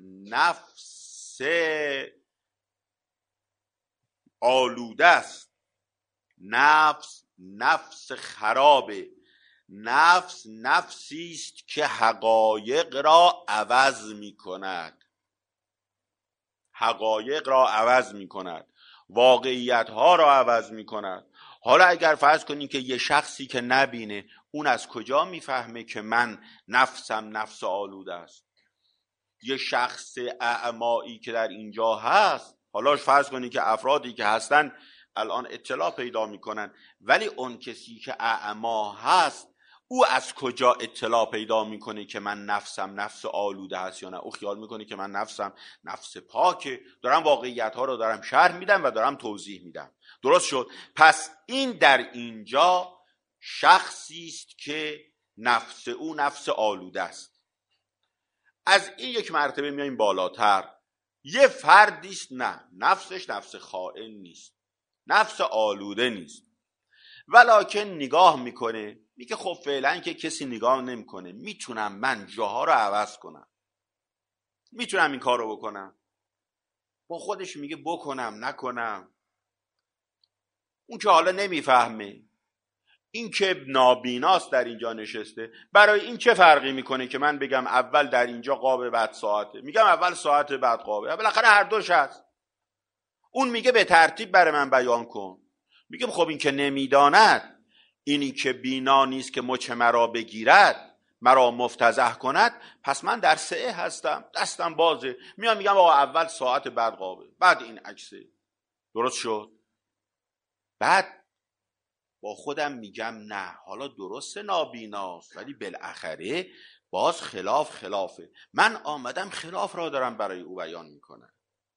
آلوده است، نفس خرابه، نفسی است که حقایق را عوض می کند، حقایق را عوض می کند، واقعیت ها را عوض می کند. حالا اگر فرض کنید که یه شخصی که نبینه، اون از کجا میفهمه که من نفسم نفس آلوده است؟ یه شخص اعمایی که در اینجا هست، حالا فرض کنید که افرادی که هستن الان اطلاع پیدا میکنن، ولی اون کسی که اعما هست او از کجا اطلاع پیدا میکنه که من نفسم نفس آلوده هست یا نه؟ او خیال میکنه که من نفسم نفس پاکه، دارم واقعیت ها رو دارم شرح میدم و دارم توضیح میدم. درست شد؟ پس این در اینجا شخصی است که نفس او نفس آلوده است. از این یک مرتبه میایم بالاتر، یه فردی است نه نفسش نفس خائن نیست، نفس آلوده نیست، ولکن نگاه میکنه، میگه خب فعلا که کسی نگاه نمیکنه، میتونم من جاها رو عوض کنم، میتونم این کار رو بکنم. با خودش میگه بکنم نکنم. اون که حالا نمیفهمه، این که نابیناست در اینجا نشسته، برای این چه فرقی میکنه که من بگم اول در اینجا قابه بعد ساعته؟ میگم اول ساعته بعد قابه، بالاخره هر دوش هست. اون میگه به ترتیب برای من بیان کن. میگم خب این که نمیداند، اینی که بینا نیست که مچ مرا بگیرد مرا مفتضح کند، پس من در سعه هستم، دستم بازه، میگم آقا اول ساعت بعد قابه بعد این عکسه. درست شد؟ بعد با خودم میگم نه، حالا درسته نابیناست ولی بالاخره باز خلافه، من آمدم خلاف را دارم برای او بیان میکنم،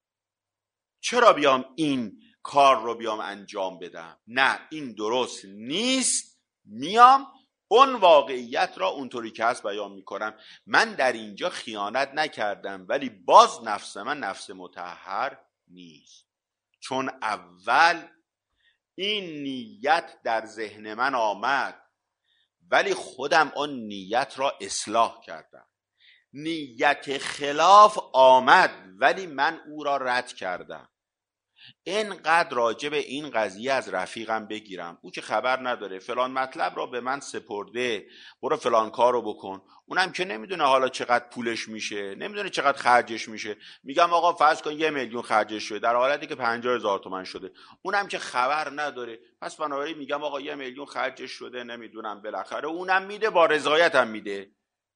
چرا بیام این کار رو بیام انجام بدم؟ نه این درست نیست، میام اون واقعیت را اونطوری که هست بیان میکنم. من در اینجا خیانت نکردم، ولی باز نفس من نفس مطهر نیست، چون اول این نیت در ذهن من آمد ولی خودم آن نیت را اصلاح کردم. نیت خلاف آمد ولی من او را رد کردم. اینقدر راجع به این قضیه از رفیقم بگیرم، او که خبر نداره، فلان مطلب را به من سپرده، برو فلان کار رو بکن، اونم که نمیدونه حالا چقدر پولش میشه، نمیدونه چقدر خرجش میشه. میگم آقا فرض کن 1 میلیون خرجش شده در حالتی که 50,000 تومان شده، اونم که خبر نداره. پس بنابراین میگم آقا 1 میلیون خرجش شده، نمیدونم بالاخره اونم میده، با رضایتم میده.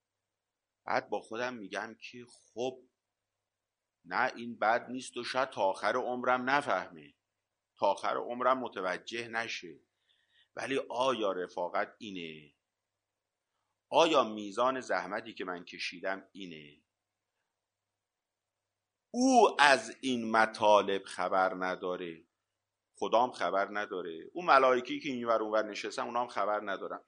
بعد با خودم میگم که خب نه این بد نیست و شاید تا آخر عمرم نفهمه، تا آخر عمرم متوجه نشه، ولی آیا رفاقت اینه؟ آیا میزان زحمتی که من کشیدم اینه؟ او از این مطالب خبر نداره، خدام خبر نداره، اون ملائکی که اینور اونور نشستن اونا هم خبر ندارن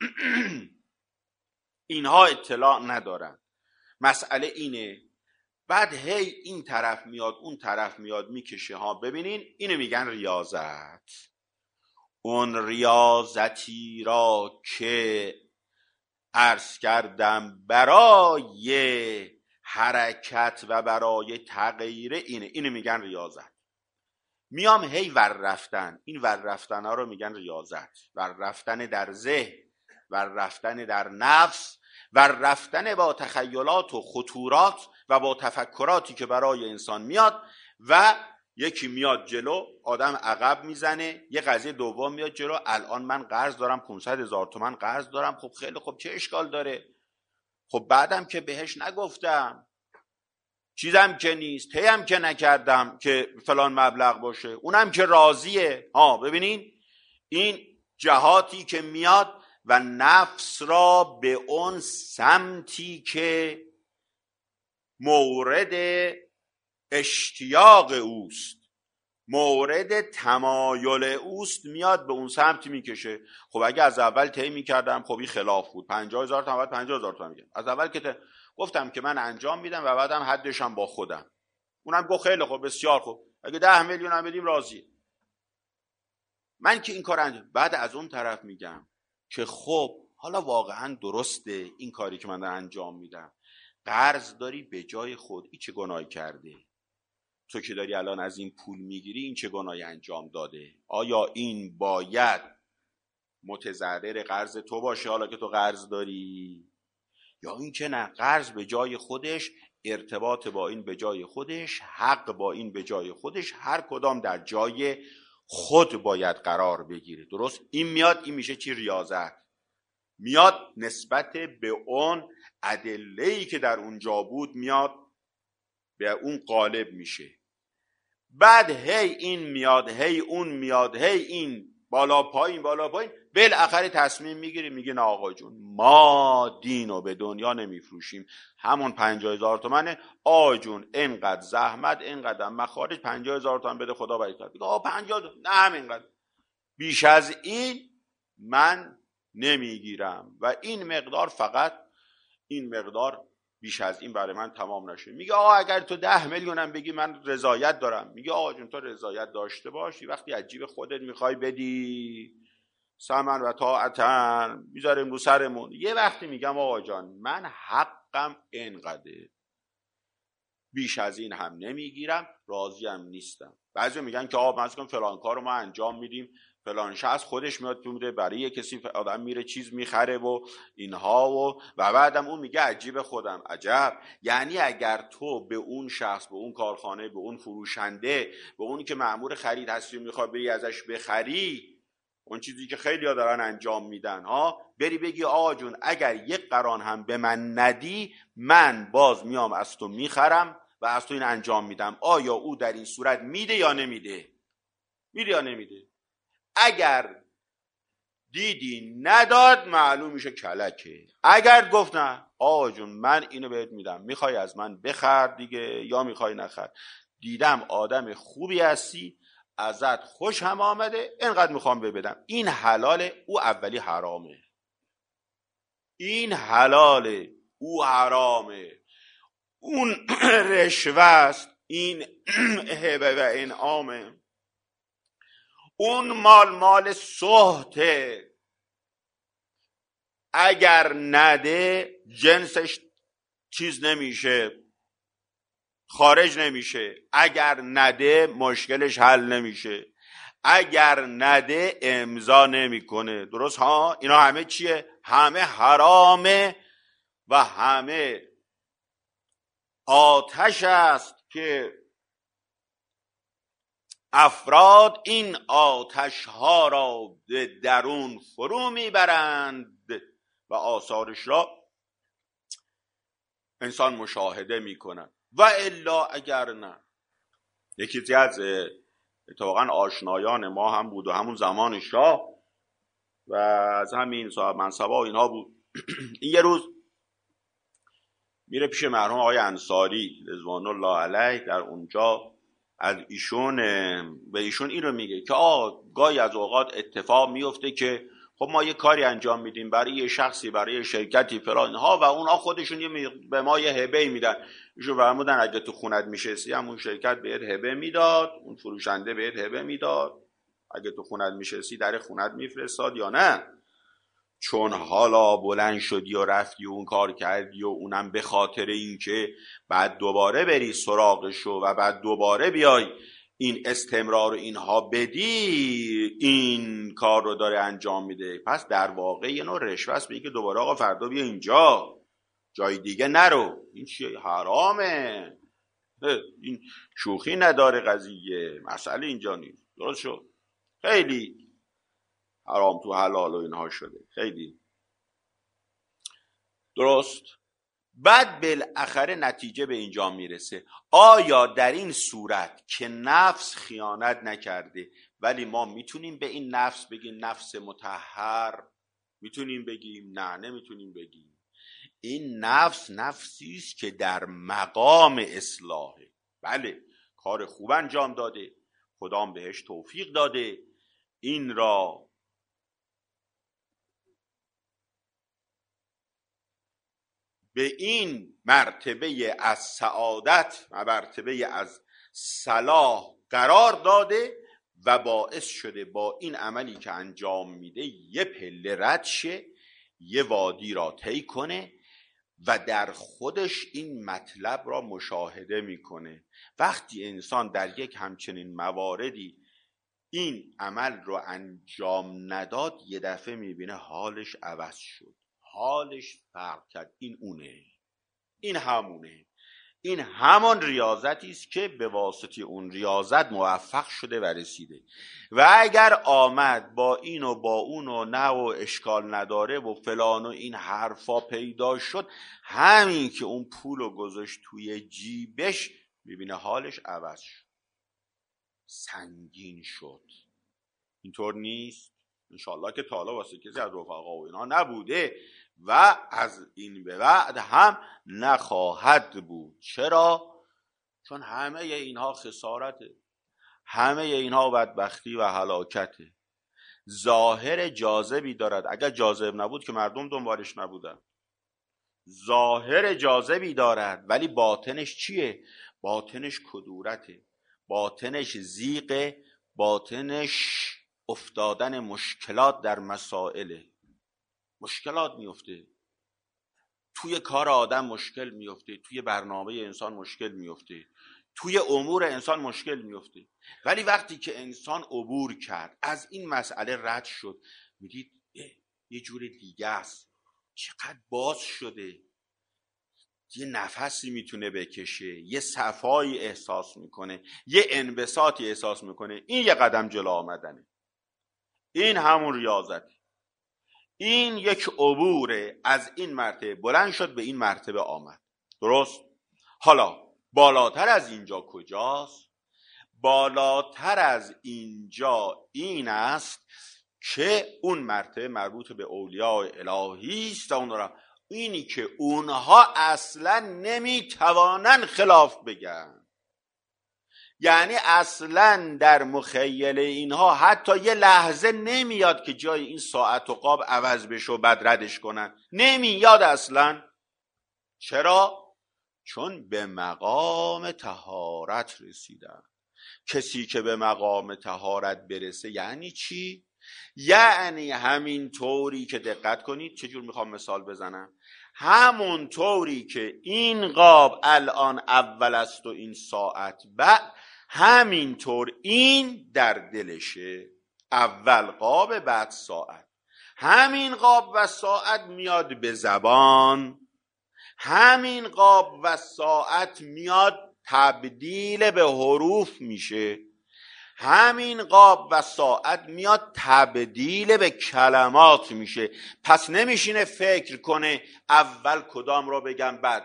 اینها اطلاع ندارن. مسئله اینه. بعد هی این طرف میاد اون طرف میاد میکشه ها. ببینین اینو میگن ریاضت. اون ریاضتی را که عرض کردم برای حرکت و برای تغییر اینو میگن ریاضت. میام هی ور رفتن، این ور رفتن ها رو میگن ریاضت. ور رفتن در ذهن، ور رفتن در نفس، ور رفتن با تخیلات و خطورات و با تفکراتی که برای انسان میاد. و یکی میاد جلو، آدم عقب میزنه، یه قضیه دوم میاد جلو، الان من قرض دارم 500,000 تومان قرض دارم. خب خیلی خب چه اشکال داره؟ خب بعدم که بهش نگفتم، چیزم که نیست، هیم که نکردم که فلان مبلغ باشه، اونم که راضیه. ببینین این جهاتی که میاد و نفس را به اون سمتی که مورد اشتیاق اوست، مورد تمایل اوست، میاد به اون سمتی میکشه. خب اگه از اول طی میکردم خب این خلاف بود، 50,000 تومان 50,000 تومان میگم. از اول که گفتم که من انجام میدم و بعدم حدشم با خودم، اونم گفت خیلی خوب بسیار خوب، اگه 10 میلیون هم بدیم راضی. من که این کار انجام، بعد از اون طرف میگم که خب حالا واقعا درسته این کاری که من دارم انجام میدم، قرض داری به جای خود، این چه گناهی کرده؟ تو که داری الان از این پول میگیری، این چه گناهی انجام داده؟ آیا این باید متضرر قرض تو باشه حالا که تو قرض داری، یا این که نه، قرض به جای خودش، ارتباط با این به جای خودش، حق با این به جای خودش، هر کدام در جای خود باید قرار بگیره. درست؟ این میاد، این میشه چی؟ ریاضت. میاد نسبت به اون ادله‌ای که در اونجا بود میاد به اون غالب میشه. بعد هی این میاد، هی اون میاد، هی این بالا پایین بالا پایین، بالاخره تصمیم میگیری، میگه نه آقا جون، ما دینو به دنیا نمیفروشیم، همون 50,000 تومنه. آقا جون اینقدر زحمت، اینقدر مخارج، 50,000 تومن بده خدا برکت. میگه آقا 50 نه همینقدر، بیش از این من نمیگیرم و این مقدار، فقط این مقدار، بیش از این برای من تمام نشه. میگه آقا اگر تو 10 میلیونم بگی من رضایت دارم. میگه آقا جون تو رضایت داشته باشی، وقتی از جیب خودت میخوای بدی، سمن و طاعتن میذاریم رو سرمون. یه وقتی میگم آقا جان من حقم اینقدره، بیش از این هم نمیگیرم، راضیم نیستم. بعضی میگن که آقا مثلا فلان کارو ما انجام میدیم، فلان شخص خودش میاد میره برای یه کسی، آدم میره چیز میخره و اینها و بعدم اون میگه عجیب خودم. عجب، یعنی اگر تو به اون شخص، به اون کارخانه، به اون فروشنده، به اونی که مأمور خرید هستی میخوای بری ازش بخری، اون چیزی که خیلی‌ها دارن انجام میدن بری بگی آقا جون اگر یک قران هم به من ندی، من باز میام از تو میخرم و از تو این انجام میدم. آیا او در این صورت میده یا نمیده؟ میده یا نمیده؟ اگر دیدی نداد معلوم میشه کلکه. اگر گفت نه آقا جون من اینو بهت میدم، میخوای از من بخر دیگه یا میخوای نخر، دیدم آدم خوبی هستی، ازت خوش هم آمده، اینقدر میخوام بدم، این حلاله، او اولی حرامه. این حلاله، او حرامه. اون رشوه است، این هبه و انعامه. اون مال سهته، اگر نده جنسش چیز نمیشه، خارج نمیشه. اگر نده مشکلش حل نمیشه. اگر نده امضا نمیکنه. درست ها؟ اینا همه چیه؟ همه حرامه و همه آتش است که افراد این آتش ها را درون فرو میبرند و آثارش را انسان مشاهده میکنند. و الا اگر نه. یکی از اتفاقا آشنایان ما هم بود و همون زمان شاه و از همین صاحب منصبا و اینها بود. این یه روز میره پیش مرحوم آقای انصاری رضوان الله علیه، در اونجا از ایشون به ایشون این رو میگه که گاهی از اوقات اتفاق میفته که خب ما یه کاری انجام میدیم برای یه شخصی، برای یه شرکتی فلان اینها، و اونها خودشون به ما یه هبه میدن. ایشون فرمودن اگه تو خونت میشستی همون شرکت بهت هبه میداد، اون فروشنده بهت هبه میداد، اگه تو خونت میشستی در خونت میفرستاد یا نه؟ چون حالا بلند شدی و رفتی و اون کار کردی و اونم به خاطر این که بعد دوباره بری سراغشو و بعد دوباره بیای این استمرار اینها بدی، این کار رو داره انجام میده. پس در واقع یه نوع رشوه است، میگه دوباره آقا فردا بیا اینجا، جای دیگه نرو. این چیه؟ حرامه. این شوخی نداره قضیه، مسئله اینجا نیست. درست شد؟ خیلی حرام تو حلال و اینها شده، خیلی درست. بعد بالاخره نتیجه به اینجا میرسه، آیا در این صورت که نفس خیانت نکرده ولی ما میتونیم به این نفس بگیم نفس مطهر؟ میتونیم بگیم؟ نه، نمیتونیم بگیم. این نفس نفسی است که در مقام اصلاحه. بله، کار خوب انجام داده، خدا بهش توفیق داده، این را به این مرتبه از سعادت و مرتبه از صلاح قرار داده و باعث شده با این عملی که انجام میده یه پله رد شه، یه وادی را طی کنه و در خودش این مطلب را مشاهده میکنه. وقتی انسان در یک همچنین مواردی این عمل رو انجام نداد، یه دفعه میبینه حالش عوض شد، حالش فرق کرد. این اونه، این همونه، این همان ریاضتی است که به واسطه اون ریاضت موفق شده و رسیده. و اگر آمد با این و با اون و نه و اشکال نداره و فلان و این حرفا پیدا شد، همین که اون پولو گذاشت توی جیبش میبینه حالش عوض شد، سنگین شد. اینطور نیست؟ انشالله که تا حالا واسه کسی از رفقا و اینا نبوده و از این به بعد هم نخواهد بود. چرا؟ چون همه اینها خسارته، همه اینها بدبختی و هلاکته. ظاهر جاذبی دارد، اگر جاذب نبود که مردم دنبالش نبودن. ظاهر جاذبی دارد ولی باطنش چیه؟ باطنش کدورته، باطنش زیغه، باطنش افتادن مشکلات در مسائله. مشکلات میفته توی کار آدم، مشکل میفته توی برنامه انسان، مشکل میفته توی امور انسان، مشکل میفته. ولی وقتی که انسان عبور کرد، از این مسئله رد شد، میدید یه جور دیگه است، چقدر باز شده، یه نفسی میتونه بکشه، یه صفایی احساس میکنه، یه انبساطی احساس میکنه. این یه قدم جلو آمدنه، این همون ریاضته، این یک عبوره. از این مرتبه بلند شد به این مرتبه آمد. درست؟ حالا بالاتر از اینجا کجاست؟ بالاتر از اینجا این است که اون مرتبه مربوط به اولیاء الهی است، اینی که اونها اصلا نمیتوانن خلاف بگن. یعنی اصلا در مخیل اینها حتی یه لحظه نمیاد که جای این ساعت و قاب عوض بشه و بعد ردش کنن، نمیاد اصلا. چرا؟ چون به مقام طهارت رسیدن. کسی که به مقام طهارت برسه یعنی چی؟ یعنی همین طوری که دقت کنید چجور میخوام مثال بزنم، همون طوری که این قاب الان اول است و این ساعت بعد، همین طور این در دلشه، اول قاب بعد ساعت. همین قاب و ساعت میاد به زبان، همین قاب و ساعت میاد تبدیل به حروف میشه، همین قاب و ساعت میاد تبدیل به کلمات میشه. پس نمیشینه فکر کنه اول کدام رو بگم بعد.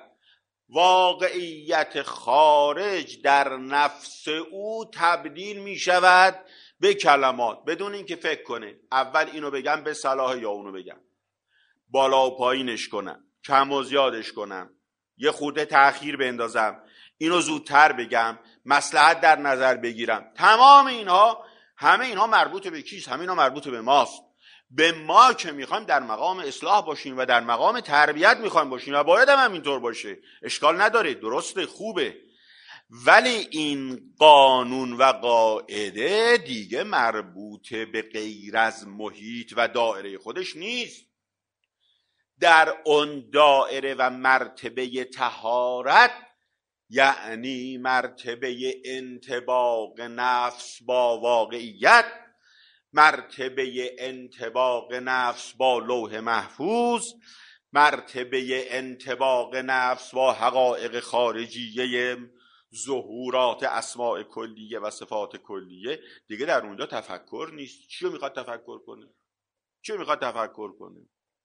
واقعیت خارج در نفس او تبدیل میشود به کلمات بدون اینکه فکر کنه اول اینو بگم به صلاح یا اونو بگم، بالا و پایینش کنم، کم و زیادش کنم، یه خورده تأخیر بندازم، اینو زودتر بگم، مصلحت در نظر بگیرم. تمام اینها، همه اینها مربوط به کیست؟ همه اینها مربوط به ماست. به ما که میخوایم در مقام اصلاح باشیم و در مقام تربیت میخوایم باشیم و باید هم اینطور باشه، اشکال نداره، درسته، خوبه. ولی این قانون و قاعده دیگه مربوط به غیر از محیط و دایره خودش نیست. در اون دایره و مرتبه طهارت، یعنی مرتبه انطباق نفس با واقعیت، مرتبه انطباق نفس با لوح محفوظ، مرتبه انطباق نفس با حقایق خارجیه ظهورات اسماء کلیه و صفات کلیه، دیگه در اونجا تفکر نیست. چیو میخواد تفکر کنه؟ چیو میخواد تفکر کنه؟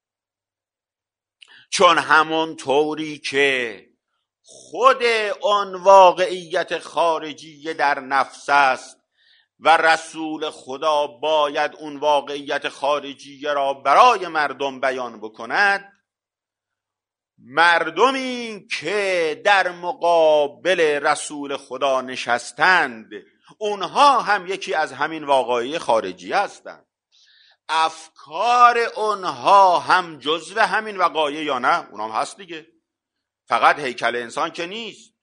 چون همون طوری که خود آن واقعیت خارجی در نفس است و رسول خدا باید اون واقعیت خارجی را برای مردم بیان بکند، مردمی که در مقابل رسول خدا نشستند اونها هم یکی از همین واقعی خارجی هستند. افکار اونها هم جزو همین وقایع یا نه؟ اونها هم هست دیگه. فقط هیکل انسان که نیست.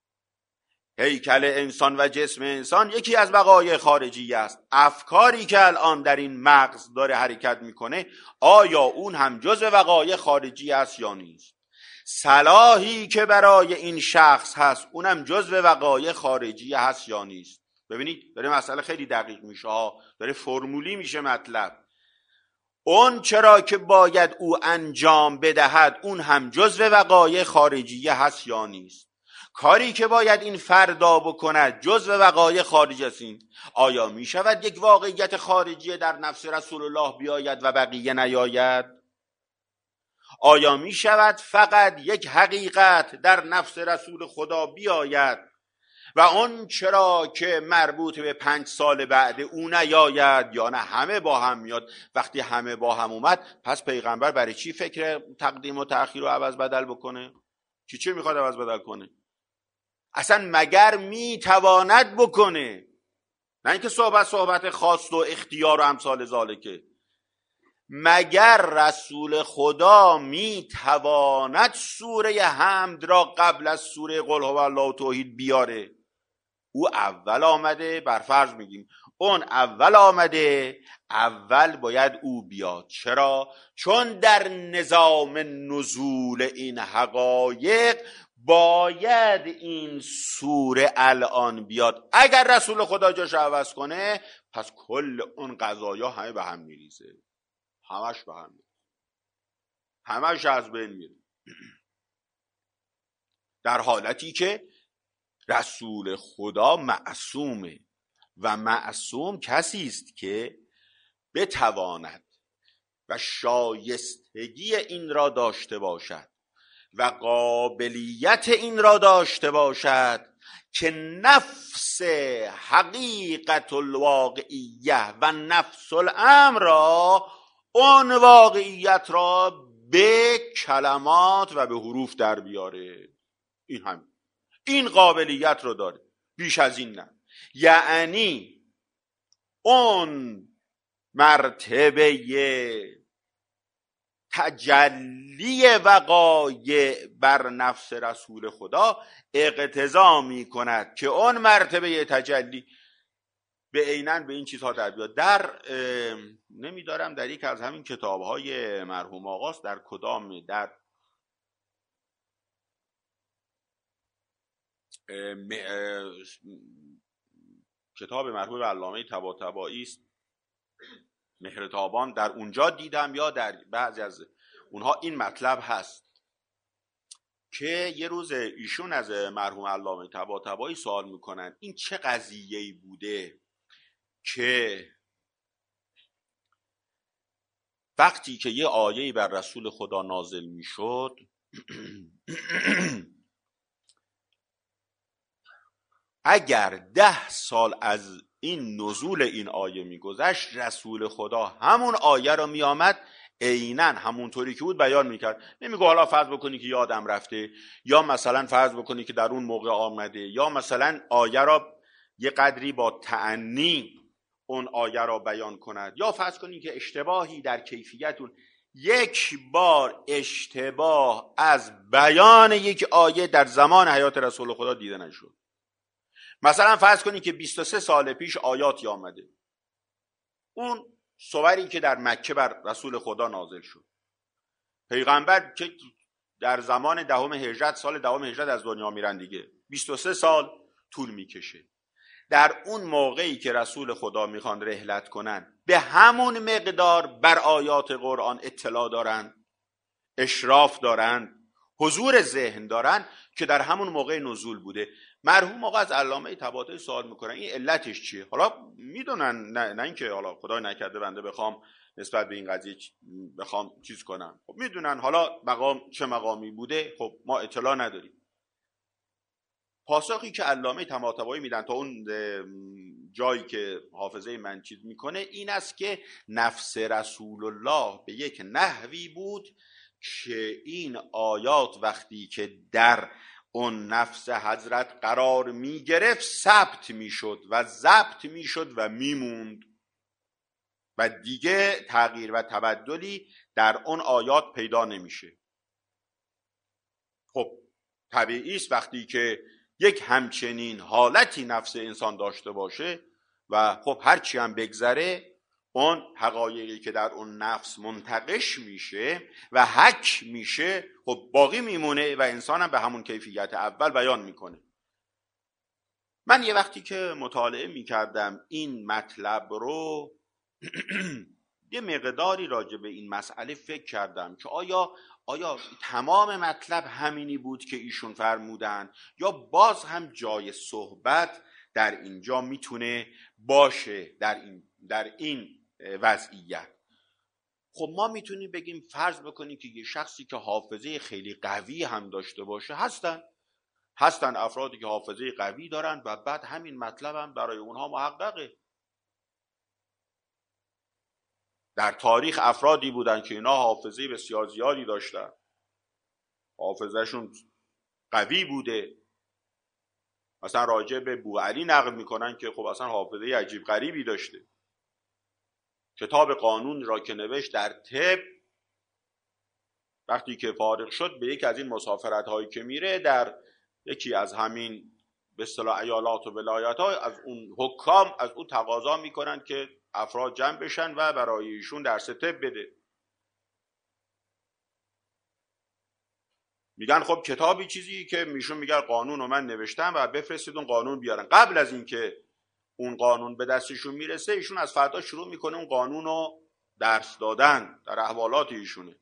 هیکل انسان و جسم انسان یکی از وقایع خارجی است. افکاری که الان در این مغز داره حرکت میکنه، آیا اون هم جزو وقایع خارجی است یا نیست؟ صلاحی که برای این شخص هست، اونم جزو وقایع خارجی هست یا نیست؟ ببینید داره مسئله خیلی دقیق میشه ها، داره فرمولی میشه مطلب. اون چرا که باید او انجام بدهد، اون هم جزو وقایع خارجی هست یا نیست؟ کاری که باید این فردا بکند جزو وقایع خارجی است. آیا می شود یک واقعیت خارجی در نفس رسول الله بیاید و بقیه نیاید؟ آیا می شود فقط یک حقیقت در نفس رسول خدا بیاید و اون چرا که مربوط به 5 سال بعد او نیاید؟ یا نه همه با هم میاد؟ وقتی همه با هم اومد، پس پیغمبر برای چی فکر تقدیم و تأخیر رو عوض بدل بکنه؟ چی میخواد عوض بدل کنه؟ اصلا مگر میتواند بکنه؟ نه اینکه صحبت خواست و اختیار و امثال ذالکه. مگر رسول خدا میتواند سوره حمد را قبل از سوره قل هو الله توحید بیاره؟ او اول آمده، بر فرض میگیم اون اول آمده، اول باید او بیاد. چرا؟ چون در نظام نزول این حقایق باید این سوره الان بیاد. اگر رسول خدا جاش عوض کنه، پس کل اون قضایا همه به هم میریزه، همش به هم میریزه، همش از بین میره. در حالتی که رسول خدا معصومه و معصوم کسی است که بتواند و شایستگی این را داشته باشد و قابلیت این را داشته باشد که نفس حقیقت الواقعیه و نفس الامر را، اون واقعیت را به کلمات و به حروف در بیاره. این همین، این قابلیت رو داره، بیش از این نه. یعنی اون مرتبه تجلی وقایع بر نفس رسول خدا اقتضا می کند که اون مرتبه تجلی به عیناً به این چیزها در بیاد. در نمیدارم در یک از همین کتابهای مرحوم آقاست، در کدام، در کتاب مرحوم علامه طباطبایی است، مهر تابان، در اونجا دیدم یا در بعضی از اونها این مطلب هست که یه روز ایشون از مرحوم علامه طباطبایی سوال میکنن این چه قضیه‌ای بوده که وقتی که یه آیه‌ای بر رسول خدا نازل میشد اگر 10 سال از این نزول این آیه میگذشت، رسول خدا همون آیه رو میآمد عیناً همونطوری که بود بیان میکرد. نمیگه حالا فرض بکنی که یادم رفته، یا مثلا فرض بکنی که در اون موقع آمده، یا مثلا آیه را یه قدری با تأنی اون آیه را بیان کند، یا فرض کنی که اشتباهی در کیفیت اون. یک بار اشتباه از بیان یک آیه در زمان حیات رسول خدا دیده نشد. مثلا فرض کنی که 23 سال پیش آیاتی آمده، اون صوری که در مکه بر رسول خدا نازل شد، پیغمبر که در زمان دهم هجرت، سال دهم هجرت از دنیا میرن دیگه، 23 سال طول میکشه. در اون موقعی که رسول خدا میخوان رحلت کنن، به همون مقدار بر آیات قرآن اطلاع دارن، اشراف دارن، حضور ذهن دارن که در همون موقع نزول بوده. مرحوم آقا از علامه طباطبایی سوال میکنن این علتش چیه؟ حالا میدونن، نه اینکه حالا خدای نکرده بنده بخوام نسبت به این قضیه بخوام چیز کنم، خب میدونن حالا مقام چه مقامی بوده، خب ما اطلاع نداریم. پاسخی که علامه طباطبایی میدن تا اون جایی که حافظه من چیز میکنه این است که نفس رسول الله به یک نحوی بود که این آیات وقتی که در اون نفس حضرت قرار میگرفت ثبت میشد و ضبط میشد و میموند و دیگه تغییر و تبدلی در اون آیات پیدا نمیشه. خب طبیعی است وقتی که یک همچنین حالتی نفس انسان داشته باشه و خب هرچی هم بگذره اون حقایقی که در اون نفس منتقش میشه و حک میشه خب باقی میمونه و انسان هم به همون کیفیت اول بیان میکنه. من یه وقتی که مطالعه میکردم این مطلب رو یه مقداری راجع به این مسئله فکر کردم که آیا تمام مطلب همینی بود که ایشون فرمودن یا باز هم جای صحبت در اینجا میتونه باشه در این وضعیت. خب ما میتونیم بگیم فرض بکنیم که یه شخصی که حافظه خیلی قوی هم داشته باشه، هستن افرادی که حافظه قوی دارن و بعد همین مطلب هم برای اونها محققه. در تاریخ افرادی بودن که اینا حافظه بسیار زیادی داشتن، حافظهشون قوی بوده. مثلا راجع به بوعلی نقل میکنن که خب اصلا حافظه عجیب غریبی داشته. کتاب قانون را که نوشت در طب، وقتی که فارغ شد به یکی از این مسافرت هایی که میره، در یکی از همین به اصطلاح ایالات و ولایت ها از اون حکام از اون تقاضا میکنن که افراد جمع بشن و برای ایشون درس طب بده. میگن خب کتابی چیزی که میشون میگن قانون رو من نوشتم و بفرستید اون قانون بیارن. قبل از اینکه اون قانون به دستشون میرسه ایشون از فردا شروع میکنه اون قانون رو درس دادن، در احوالات ایشونه.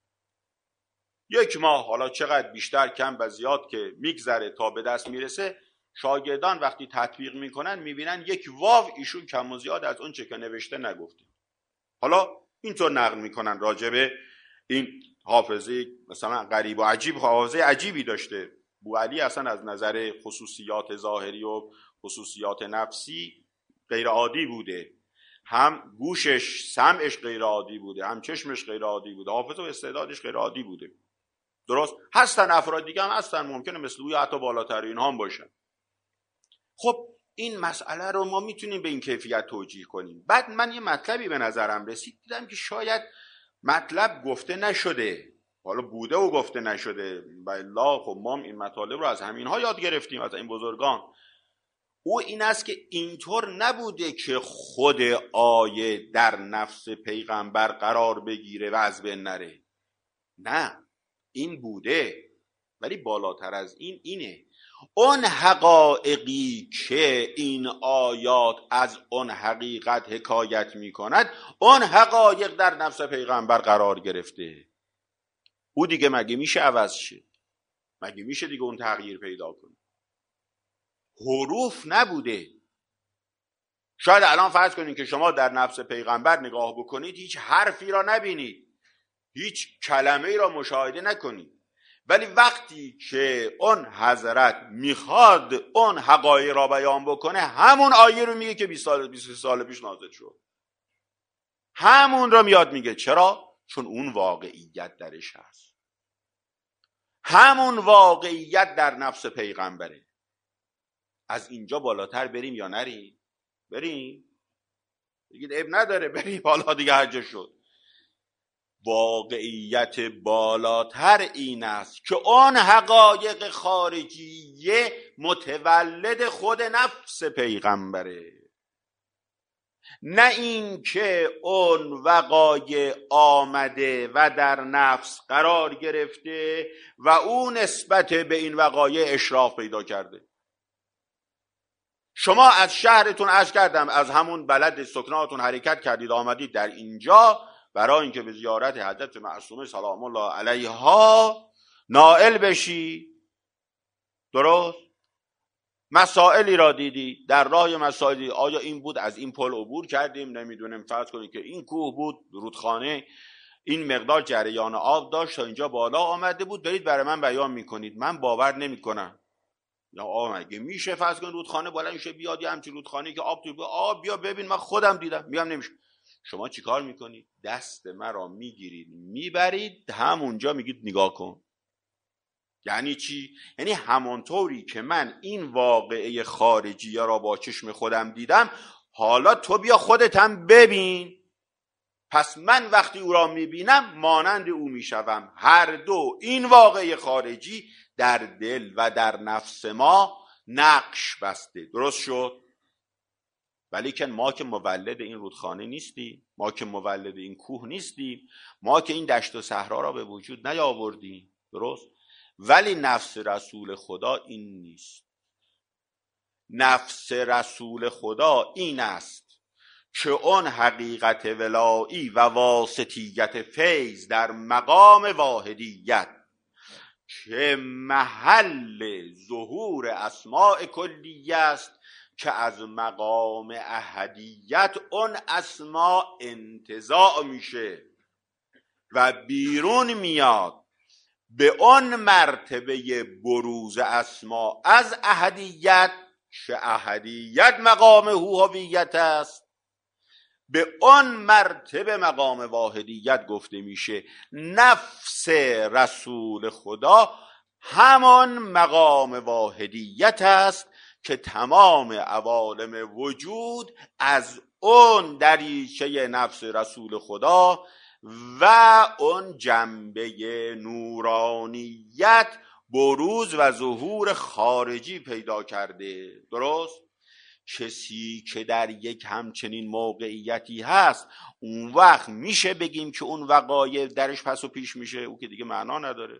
1 ماه حالا چقدر بیشتر کم و زیاد که میگذره تا به دست میرسه، شاگردان وقتی تطبیق میکنن میبینن یک واو ایشون کم و زیاد از اون چه که نوشته نگفته. حالا اینطور نقل میکنن راجبه این حافظه مثلا غریب و عجیب، حافظه عجیبی داشته بوعلی، اصلا از نظر خصوصیات ظاهری و خصوصیات نفسی غیر عادی بوده، هم گوشش سمعش غیر عادی بوده، هم چشمش غیر عادی بوده، حافظه و استعدادش غیر عادی بوده. درست هستن افراد دیگه هم هستن ممکنه مثل او حتی بالاتر اینها هم باشن. خب این مسئله رو ما میتونیم به این کیفیت توجیه کنیم. بعد من یه مطلبی به نظرم رسید، دیدم که شاید مطلب گفته نشده، حالا بوده و گفته نشده، والله خب ما این مطالب رو از همینها یاد گرفتیم، از این بزرگان. او این است که اینطور نبوده که خود آیه در نفس پیغمبر قرار بگیره و از بین نره، نه این بوده، ولی بالاتر از این اینه اون حقایقی که این آیات از اون حقیقت حکایت می کند، اون حقایق در نفس پیغمبر قرار گرفته. او دیگه مگه میشه عوض شه؟ مگه میشه دیگه اون تغییر پیدا کنه؟ حروف نبوده. شاید الان فرض کنید که شما در نفس پیغمبر نگاه بکنید هیچ حرفی را نبینید، هیچ کلمه‌ای را مشاهده نکنید، ولی وقتی که اون حضرت میخواد اون حقایق را بیان بکنه، همون آیه رو میگه که 20 سال پیش نازل شد، همون رو میاد میگه. چرا؟ چون اون واقعیت درش هست. همون واقعیت در نفس پیغمبره. از اینجا بالاتر بریم یا نریم؟ بریم. بگید عیب نداره بریم بالا دیگه، هر جا شد. واقعیت بالاتر این است که اون حقایق خارجیه متولد خود نفس پیغمبره، نه این که اون وقایع آمده و در نفس قرار گرفته و اون نسبت به این وقایع اشراف پیدا کرده. شما از شهرتون، عرض کردم، از همون بلد سکناتون حرکت کردید آمدید در اینجا برای اینکه به زیارت حضرت معصومه سلام الله علیها نائل بشی. درست؟ مسائلی را دیدی، در راه مسائلی آیا این بود از این پل عبور کردیم، نمیدونم فرض کنید که این کوه بود، رودخانه این مقدار جریان آب داشت تا اینجا بالا آمده بود، دارید برای من بیان میکنید، من باور نمیکنم. یا مگه میشه فرض کنید رودخانه بلند شه بیاد یه همچین رودخانه که آب توی آب بیا ببین من خودم دیدم، میگم نمیشه. شما چیکار میکنید؟ دست مرا میگیرید میبرید همونجا میگید نگاه کن. یعنی چی؟ یعنی همانطوری که من این واقعه خارجی را با چشم خودم دیدم، حالا تو بیا خودت هم ببین. پس من وقتی او را میبینم مانند او میشوم. هر دو این واقعه خارجی در دل و در نفس ما نقش بسته. درست شد؟ ولیکن ما که مولد این رودخانه نیستیم، ما که مولد این کوه نیستیم، ما که این دشت و صحرا را به وجود نیاوردیم. درست؟ ولی نفس رسول خدا این نیست. نفس رسول خدا این است که اون حقیقت ولایی و واسطیت فیض در مقام واحدیت که محل ظهور اسماء کلیه است، که از مقام احدیت اون اسماء انتزاع میشه و بیرون میاد به اون مرتبه بروز اسما از احدیت که احدیت مقام هویت است، به اون مرتبه مقام واحدیت گفته میشه. نفس رسول خدا همان مقام واحدیت است که تمام عوالم وجود از اون دریچه نفس رسول خدا و اون جنبه نورانیت بروز و ظهور خارجی پیدا کرده. درست؟ کسی که در یک همچنین موقعیتی هست، اون وقت میشه بگیم که اون وقایع درش پس و پیش میشه؟ او که دیگه معنا نداره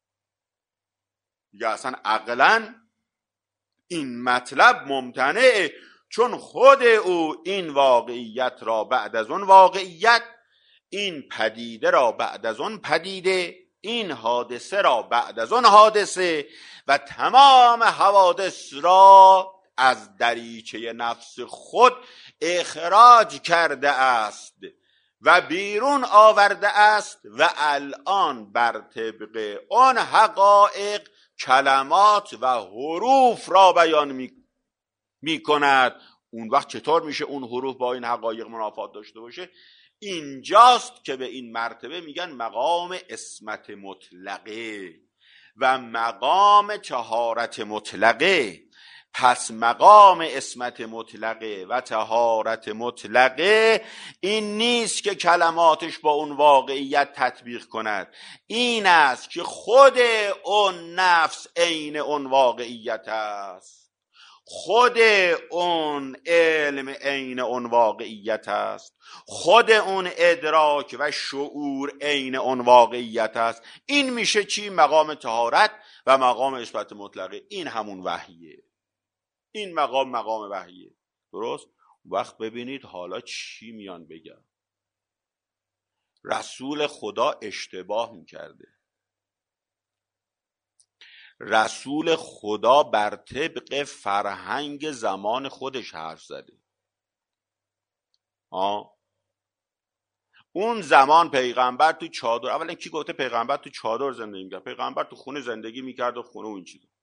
دیگه، اصلا عقلاً این مطلب ممتنعه، چون خود او این واقعیت را بعد از اون واقعیت، این پدیده را بعد از اون پدیده، این حادثه را بعد از اون حادثه و تمام حوادث را از دریچه نفس خود اخراج کرده است و بیرون آورده است و الان بر طبق آن حقایق کلمات و حروف را بیان می کند. اون وقت چطور میشه اون حروف با این حقایق منافات داشته باشه؟ اینجاست که به این مرتبه میگن مقام عصمت مطلقه و مقام طهارت مطلقه. پس مقام عصمت مطلقه و طهارت مطلقه این نیست که کلماتش با اون واقعیت تطبیق کند، این است که خود اون نفس عین اون واقعیت است، خود اون علم عین اون واقعیت است، خود اون ادراک و شعور عین اون واقعیت است. این میشه چی؟ مقام طهارت و مقام عصمت مطلقه. این همون وحیه، این مقام وحیه. درست؟ وقت ببینید حالا چی میان بگم. رسول خدا اشتباه میکرده. رسول خدا بر طبق فرهنگ زمان خودش حرف زده. اون زمان پیغمبر تو چادر، اولا کی گفته پیغمبر تو چادر زندگی میکرد؟ پیغمبر تو خونه زندگی میکرد و خونه و این چیزا.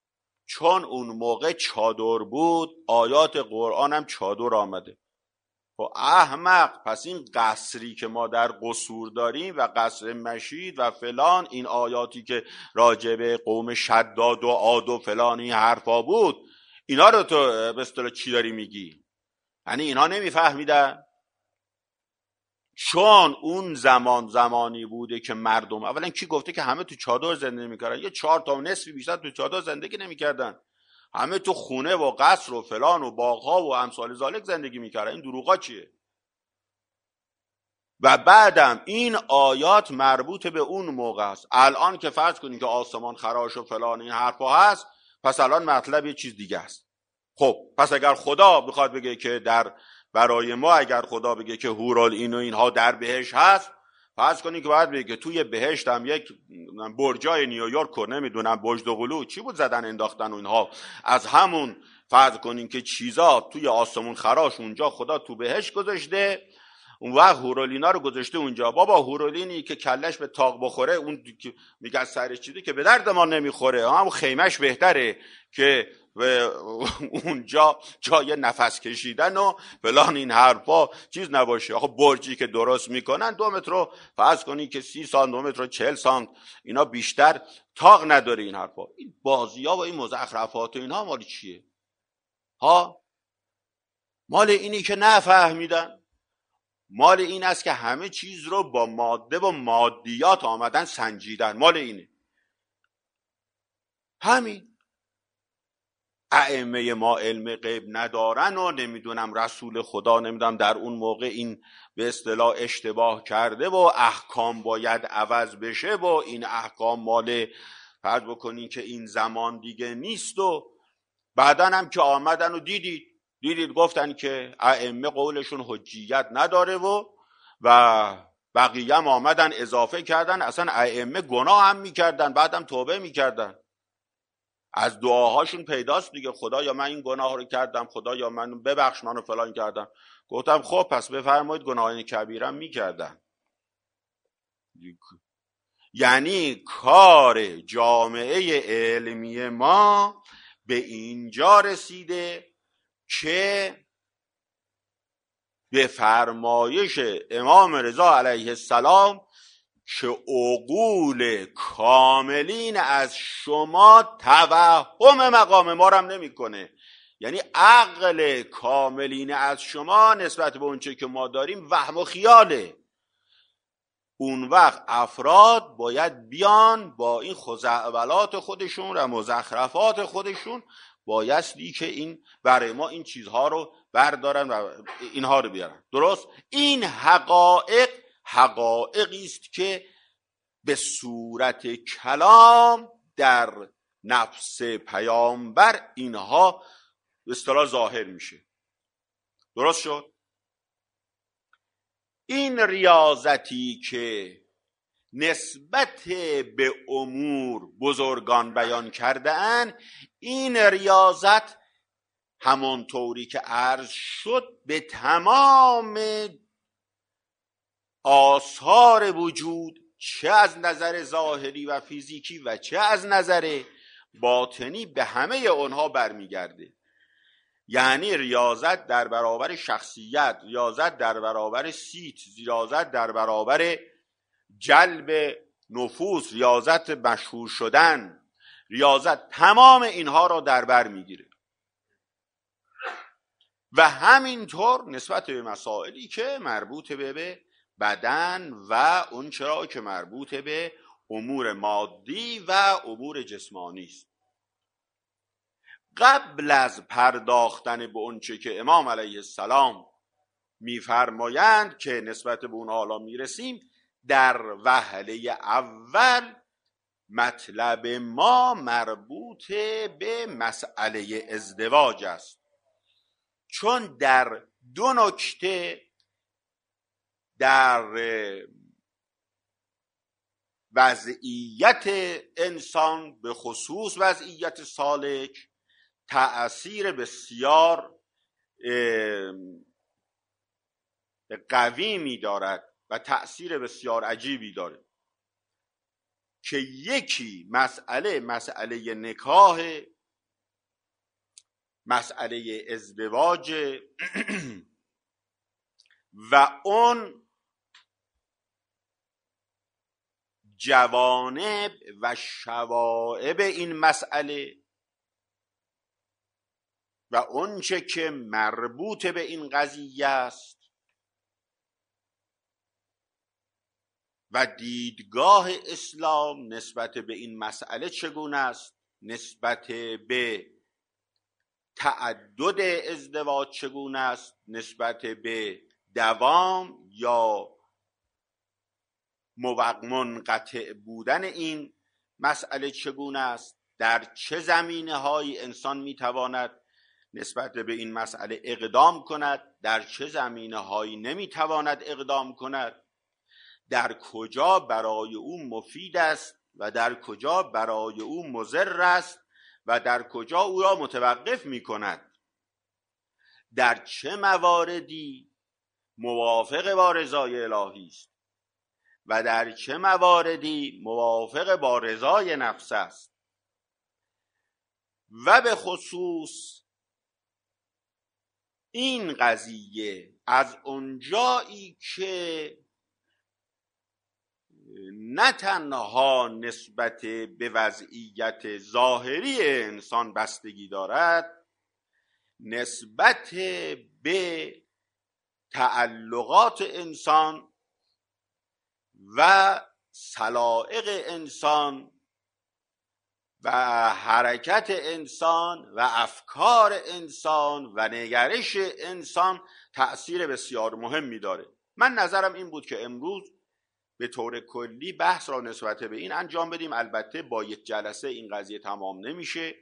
چون اون موقع چادر بود، آیات قرآن هم چادر آمده. خب احمق، پس این قصری که ما در قصور داریم و قصر مشید و فلان، این آیاتی که راجبه قوم شداد و عاد و فلان این حرفا بود، اینا رو تو به اصطلاح چی داری میگی؟ یعنی اینها نمیفهمیدن؟ چون اون زمانی بوده که مردم، اولا کی گفته که همه تو چادر زندگی میکردن؟ یه 4 تا نصفی بیشتر تو چادر زندگی نمیکردن، همه تو خونه و قصر و فلان و باغها و امثال ذالک زندگی میکردن. این دروغا چیه؟ و بعدم این آیات مربوط به اون موقع است. الان که فرض کنید که آسمان خراش و فلان این حرفا هست، پس الان مطلب یه چیز دیگه است. خب پس اگر خدا بخواد بگه که برای ما، اگر خدا بگه که هورالعین و اینها در بهشت هست، فرض کنید که باید بگه که توی بهشت هم یک برجای نیویورک و نمیدونم برج دوقلو چی بود زدن انداختن و اینها، از همون فرض کنید که چیزا توی آسمون خراش اونجا خدا تو بهشت گذاشته، اون وقت هورالعینا رو گذاشته اونجا. بابا هورالعینی که کلش به تاق بخوره، اون میگه سرش چیزی که به درد ما نمیخوره، همون خیمش بهتره که اونجا جای نفس کشیدن و فلان این حرفا چیز نباشه. آخه برجی که درست میکنن 2 متر رو فرض کنی که 30 سانت، 2 متر و 40 سانت، اینا بیشتر تاق نداره این حرفا. این بازی‌ها و این مزخرفات و اینها مال چیه؟ مال اینی که نفهمیدن، مال این است که همه چیز رو با ماده و مادیات آمدن سنجیدن، مال اینه. همین ائمه ما علم غیب ندارن و نمیدونم رسول خدا نمیدونم در اون موقع این به اصطلاح اشتباه کرده و احکام باید عوض بشه و این احکام مال فرض بکنین که این زمان دیگه نیست. و بعدن هم که آمدن و دیدید گفتن که ائمه قولشون حجیت نداره و بقیه هم آمدن اضافه کردن، اصلا ائمه گناه هم میکردن، بعدم توبه میکردن. از دعاهاشون پیداست دیگه، خدا یا من این گناه رو کردم، خدا یا من ببخش منو فلان کردم. گفتم خب پس بفرمایید گناهان کبیرم میکردن. یعنی کار جامعه علمی ما به اینجا رسیده که به فرمایش امام رضا علیه السلام که عقول کاملین از شما توهم مقام ما رو هم نمیکنه. یعنی عقل کاملین از شما نسبت به اونچه که ما داریم وهم و خیاله. اون وقت افراد باید بیان با این خزعبلات خودشون و مزخرفات خودشون، بایستی که این برای ما این چیزها رو بردارن و اینها رو بیارن. درست؟ این حقایقی است که به صورت کلام در نفس پیامبر اینها به اصطلاح ظاهر میشه. درست شد؟ این ریاضتی که نسبت به امور بزرگان بیان کرده اند، این ریاضت همونطوری که عرض شد به تمام آثار وجود، چه از نظر ظاهری و فیزیکی و چه از نظر باطنی، به همه اونها برمیگرده. یعنی ریاضت در برابر شخصیت، ریاضت در برابر سیت، ریاضت در برابر جلب نفوس، ریاضت مشهور شدن، ریاضت، تمام اینها را در بر میگیره. و همینطور نسبت به مسائلی که مربوط به بدن و اون چرا که مربوط به امور مادی و امور جسمانی است. قبل از پرداختن به اون چه که امام علیه السلام میفرمایند که نسبت به اون حالا میرسیم، در وهله اول مطلب ما مربوط به مسئله ازدواج است. چون در 2 نکته در وضعیت انسان، به خصوص وضعیت سالک، تأثیر بسیار قوی می دارد و تأثیر بسیار عجیبی داره که یکی مسئله نکاح، مسئله ازدواج و اون جوانب و شوائب این مسئله و اونچه که مربوط به این قضیه است و دیدگاه اسلام نسبت به این مسئله چگونه است، نسبت به تعدد ازدواج چگونه است، نسبت به دوام یا منقطع بودن این مسئله چگونه است، در چه زمینه‌هایی انسان میتواند نسبت به این مسئله اقدام کند، در چه زمینه‌هایی نمیتواند اقدام کند، در کجا برای او مفید است و در کجا برای او مضر است و در کجا او را متوقف می‌کند، در چه مواردی موافق با رضای الهی است و در چه مواردی موافق با رضای نفس است. و به خصوص این قضیه از اونجایی که نه تنها نسبت به وضعیت ظاهری انسان بستگی دارد، نسبت به تعلقات انسان و سلائق انسان و حرکت انسان و افکار انسان و نگرش انسان تأثیر بسیار مهمی داره. من نظرم این بود که امروز به طور کلی بحث را نسبت به این انجام بدیم. البته با یک جلسه این قضیه تمام نمیشه،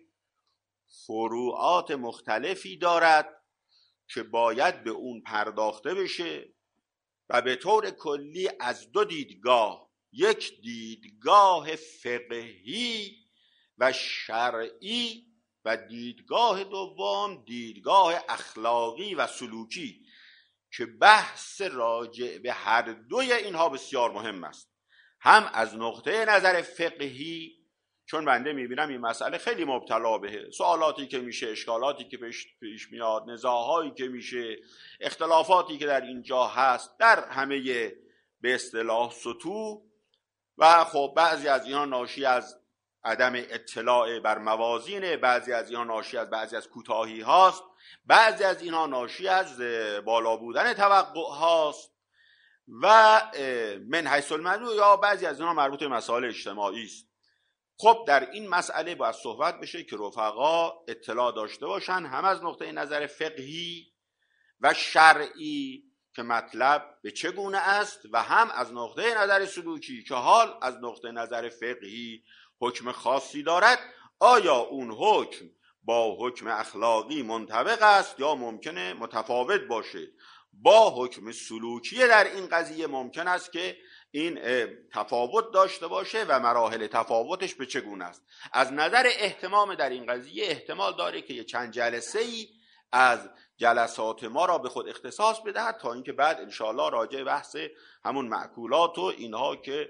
فروعات مختلفی دارد که باید به اون پرداخته بشه و به طور کلی از دو دیدگاه، یک دیدگاه فقهی و شرعی و دیدگاه دوم دیدگاه اخلاقی و سلوکی، که بحث راجع به هر دوی اینها بسیار مهم است. هم از نقطه نظر فقهی، چون بنده میبینم این مسئله خیلی مبتلا به سوالاتی که میشه، اشکالاتی که پیش میاد، نزاعهایی که میشه، اختلافاتی که در اینجا هست در همه به اصطلاح سطوح، و خب بعضی از اینها ناشی از عدم اطلاع بر موازین، بعضی از اینها ناشی از بعضی از کوتاهی هاست، بعضی از اینها ناشی از بالا بودن توقع هاست و من حیث المدعو، یا بعضی از اینها مربوط به مسائل اجتماعی است. خب در این مسئله باید صحبت بشه که رفقا اطلاع داشته باشن، هم از نقطه نظر فقهی و شرعی که مطلب به چگونه است، و هم از نقطه نظر سلوکی که حال از نقطه نظر فقهی حکم خاصی دارد، آیا اون حکم با حکم اخلاقی منطبق است یا ممکنه متفاوت باشه با حکم سلوکی. در این قضیه ممکن است که این تفاوت داشته باشه و مراحل تفاوتش به چگونه است. از نظر اهتمام در این قضیه احتمال داره که یه چند جلسه ای از جلسات ما را به خود اختصاص بدهد تا اینکه بعد انشاءالله راجع بحث همون معکولات و اینها که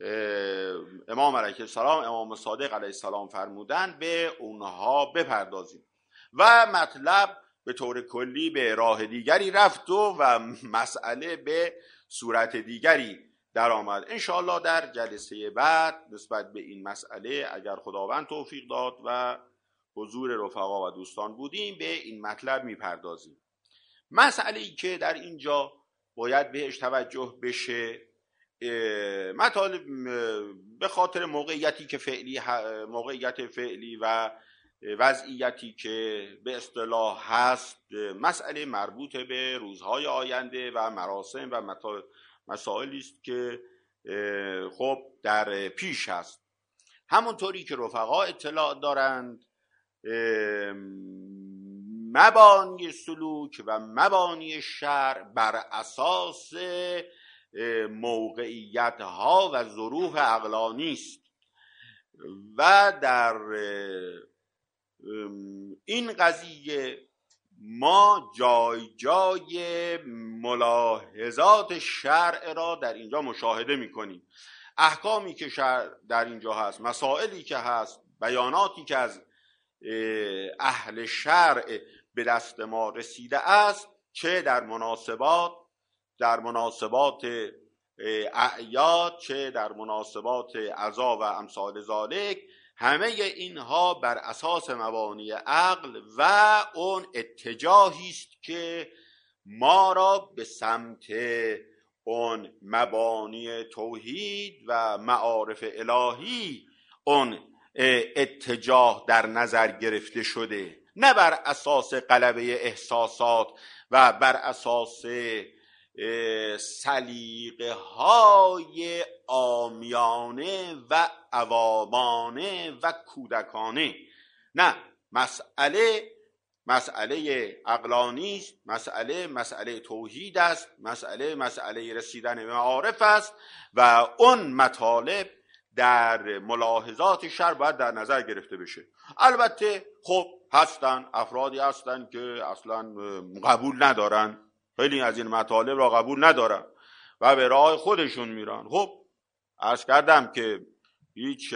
امام علیه السلام، امام صادق علیه السلام فرمودن، به اونها بپردازیم و مطلب به طور کلی به راه دیگری رفت و مسئله به صورت دیگری در آمد. انشاءالله در جلسه بعد نسبت به این مسئله اگر خداوند توفیق داد و حضور رفقا و دوستان بودیم به این مطلب میپردازیم. مسئله‌ای که در اینجا باید بهش توجه بشه، مطالب به خاطر موقعیت فعلی و وضعیتی که به اصطلاح هست، مسئله مربوط به روزهای آینده و مراسم و مسائلی است که خب در پیش هست. همونطوری که رفقا اطلاع دارند، مبانی سلوک و مبانی شرع بر اساس موقعیت ها و ظروف عقلانی است و در این قضیه ما جای جای ملاحظات شرع را در اینجا مشاهده می‌کنیم. احکامی که شرع در اینجا هست، مسائلی که هست، بیاناتی که از اهل شرع به دست ما رسیده است، چه در مناسبات در مناسبات اعیاد چه در مناسبات عزا و امثال ذالک، همه اینها بر اساس مبانی عقل و اون اتجاهی است که ما را به سمت اون مبانی توحید و معارف الهی اون اتجاه در نظر گرفته شده، نه بر اساس غلبه احساسات و بر اساس سلیقه های عامیانه و عوامانه و کودکانه. نه، مسئله عقلانی است، مسئله توحید است، مسئله رسیدن به معارف است و اون مطالب در ملاحظات شرع باید در نظر گرفته بشه. البته خب افرادی هستن که اصلا قبول ندارن، خیلی از این مطالب را قبول ندارن و به راه خودشون میرن. خب عرض کردم که هیچ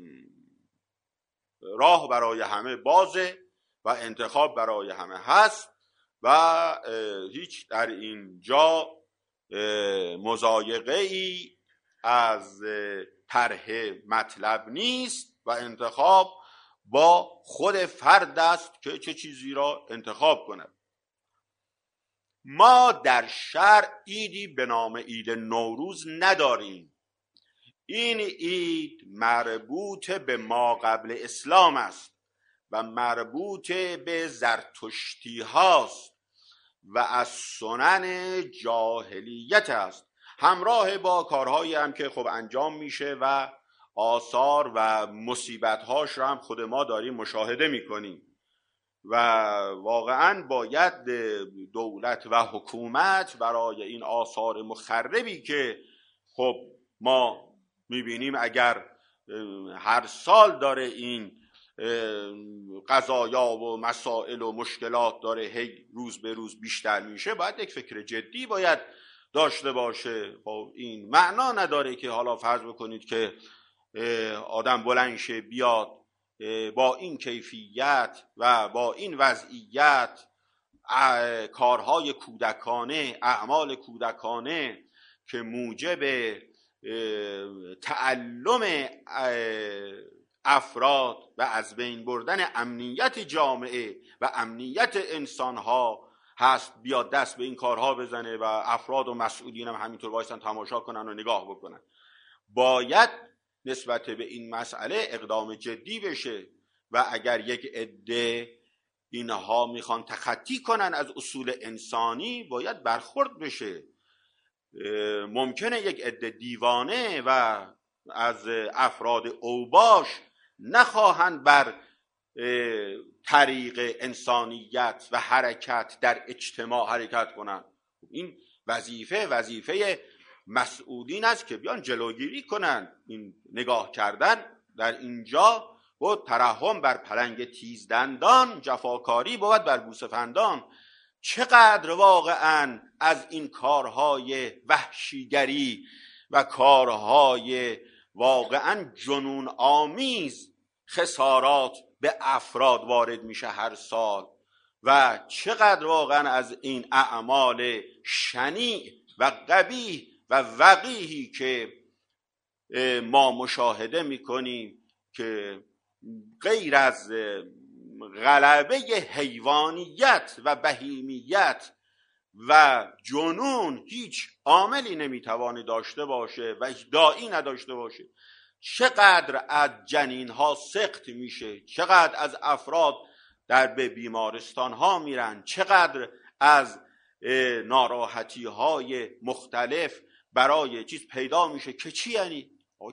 راه برای همه بازه و انتخاب برای همه هست و هیچ در اینجا مضایقه ای از طرح مطلب نیست و انتخاب با خود فرد است که چه چیزی را انتخاب کند. ما در شرع عیدی به نام عید نوروز نداریم. این عید مربوط به ما قبل اسلام است و مربوط به زرتشتی هاست و از سنن جاهلیت است، همراه با کارهایی هم که خب انجام میشه و آثار و مصیبت هاش را هم خود ما داریم مشاهده میکنیم و واقعا باید دولت و حکومت برای این آثار مخربی که خب ما میبینیم اگر هر سال داره این قضایا و مسائل و مشکلات داره هی روز به روز بیشتر میشه، باید یک فکر جدی باید داشته باشه. خب این معنا نداره که حالا فرض بکنید که آدم بلند شه بیاد با این کیفیت و با این وضعیت کارهای کودکانه، اعمال کودکانه که موجب تعلم افراد و از بین بردن امنیت جامعه و امنیت انسانها هست، بیاد دست به این کارها بزنه و افراد و مسئولین هم همینطور وایسن تماشا کنن و نگاه بکنن. باید نسبت به این مسئله اقدام جدی بشه و اگر یک عده اینها میخوان تخطی کنن از اصول انسانی باید برخورد بشه. ممکنه یک عده دیوانه و از افراد اوباش نخواهند بر طریق انسانیت و حرکت در اجتماع حرکت کنند. این وظیفه مسئولین است که بیان جلوگیری کنند. این نگاه کردن در اینجا و ترحم بر پلنگ تیزدندان، جفاکاری بود بر گوسفندان. چقدر واقعا از این کارهای وحشیگری و کارهای واقعا جنون آمیز خسارات به افراد وارد میشه هر سال و چقدر واقعا از این اعمال شنیع و قبیح و وقیحی که ما مشاهده میکنیم که غیر از غلبه حیوانیت و بهیمیت و جنون هیچ عاملی نمیتوانه داشته باشه و هیچ داعی نداشته باشه. چقدر از جنین ها سقط میشه، چقدر از افراد در به بیمارستان ها میرن، چقدر از ناراحتی های مختلف برای چیز پیدا میشه که چی یعنی؟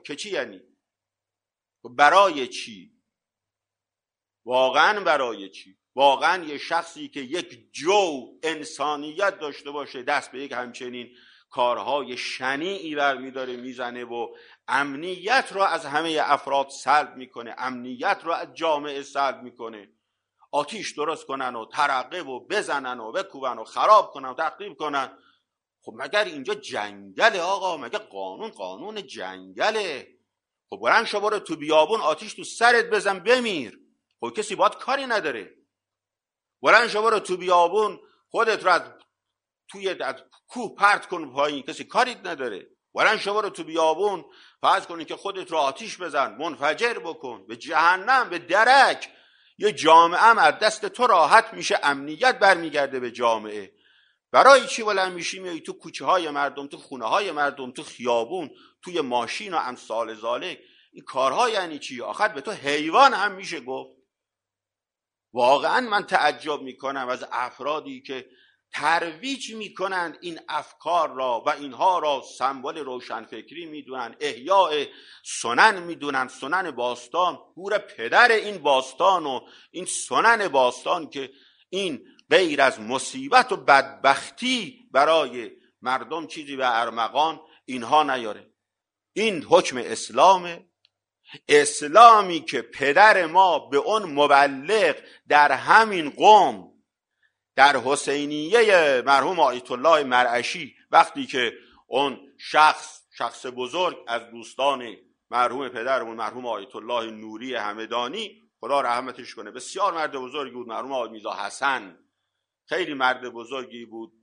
برای چی؟ واقعا برای چی؟ واقعا یه شخصی که یک جو انسانیت داشته باشه دست به یک همچنین کارهای شنیعی برمیداره میزنه و امنیت رو از همه افراد سلب میکنه، امنیت رو از جامعه سلب میکنه، آتیش درست کنن و ترقه و بزنن و بکوبن و خراب کنن و تخریب کنن. خب مگر اینجا جنگله آقا؟ مگر قانون جنگله؟ خب برن شو برو تو بیابون آتیش تو سرت بزن بمیر، خب کسی باید کاری نداره. برن شو برو تو بیابون خودت رو از توی کوه پرت کن پایین، کسی کاریت نداره. بلند شو برو تو بیابون، فرض کنی که خودت رو آتیش بزن، منفجر بکن، به جهنم، به درک. یه جامعه هم از دست تو راحت میشه، امنیت برمیگرده به جامعه. برای چی بلند میشی میای تو کوچه های مردم، تو خونه های مردم، تو خیابون، توی ماشین و امثال ذالک؟ این کارها یعنی چی؟ آخر به تو حیوان هم میشه گفت. واقعا من تعجب میکنم از افرادی که ترویج میکنند این افکار را و اینها را سمبل روشنفکری میدونن، احیاء سنن میدونن، سنن باستان. گور پدر این باستان و این سنن باستان که این غیر از مصیبت و بدبختی برای مردم چیزی به ارمغان اینها نیاره. این حکم اسلامه، اسلامی که پدر ما به اون مبلغ در همین قم، در حسینیه مرحوم آیت الله مرعشی، وقتی که اون شخص بزرگ از دوستان مرحوم پدرمون مرحوم آیت الله نوری همدانی، خدا رحمتش کنه، بسیار مرد بزرگی بود، مرحوم آقای میرزا حسن، خیلی مرد بزرگی بود،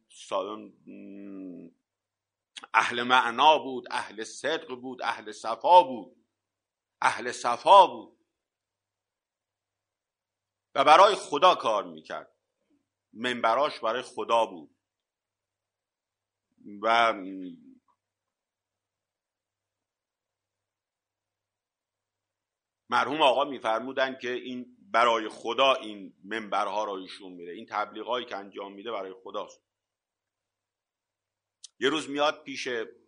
اهل معنا بود، اهل صدق بود، اهل صفا بود و برای خدا کار میکرد. منبراش برای خدا بود و مرحوم آقا میفرمودن که این برای خدا این منبرها را ایشون میره، این تبلیغایی که انجام میده برای خداست. یه روز میاد پیش،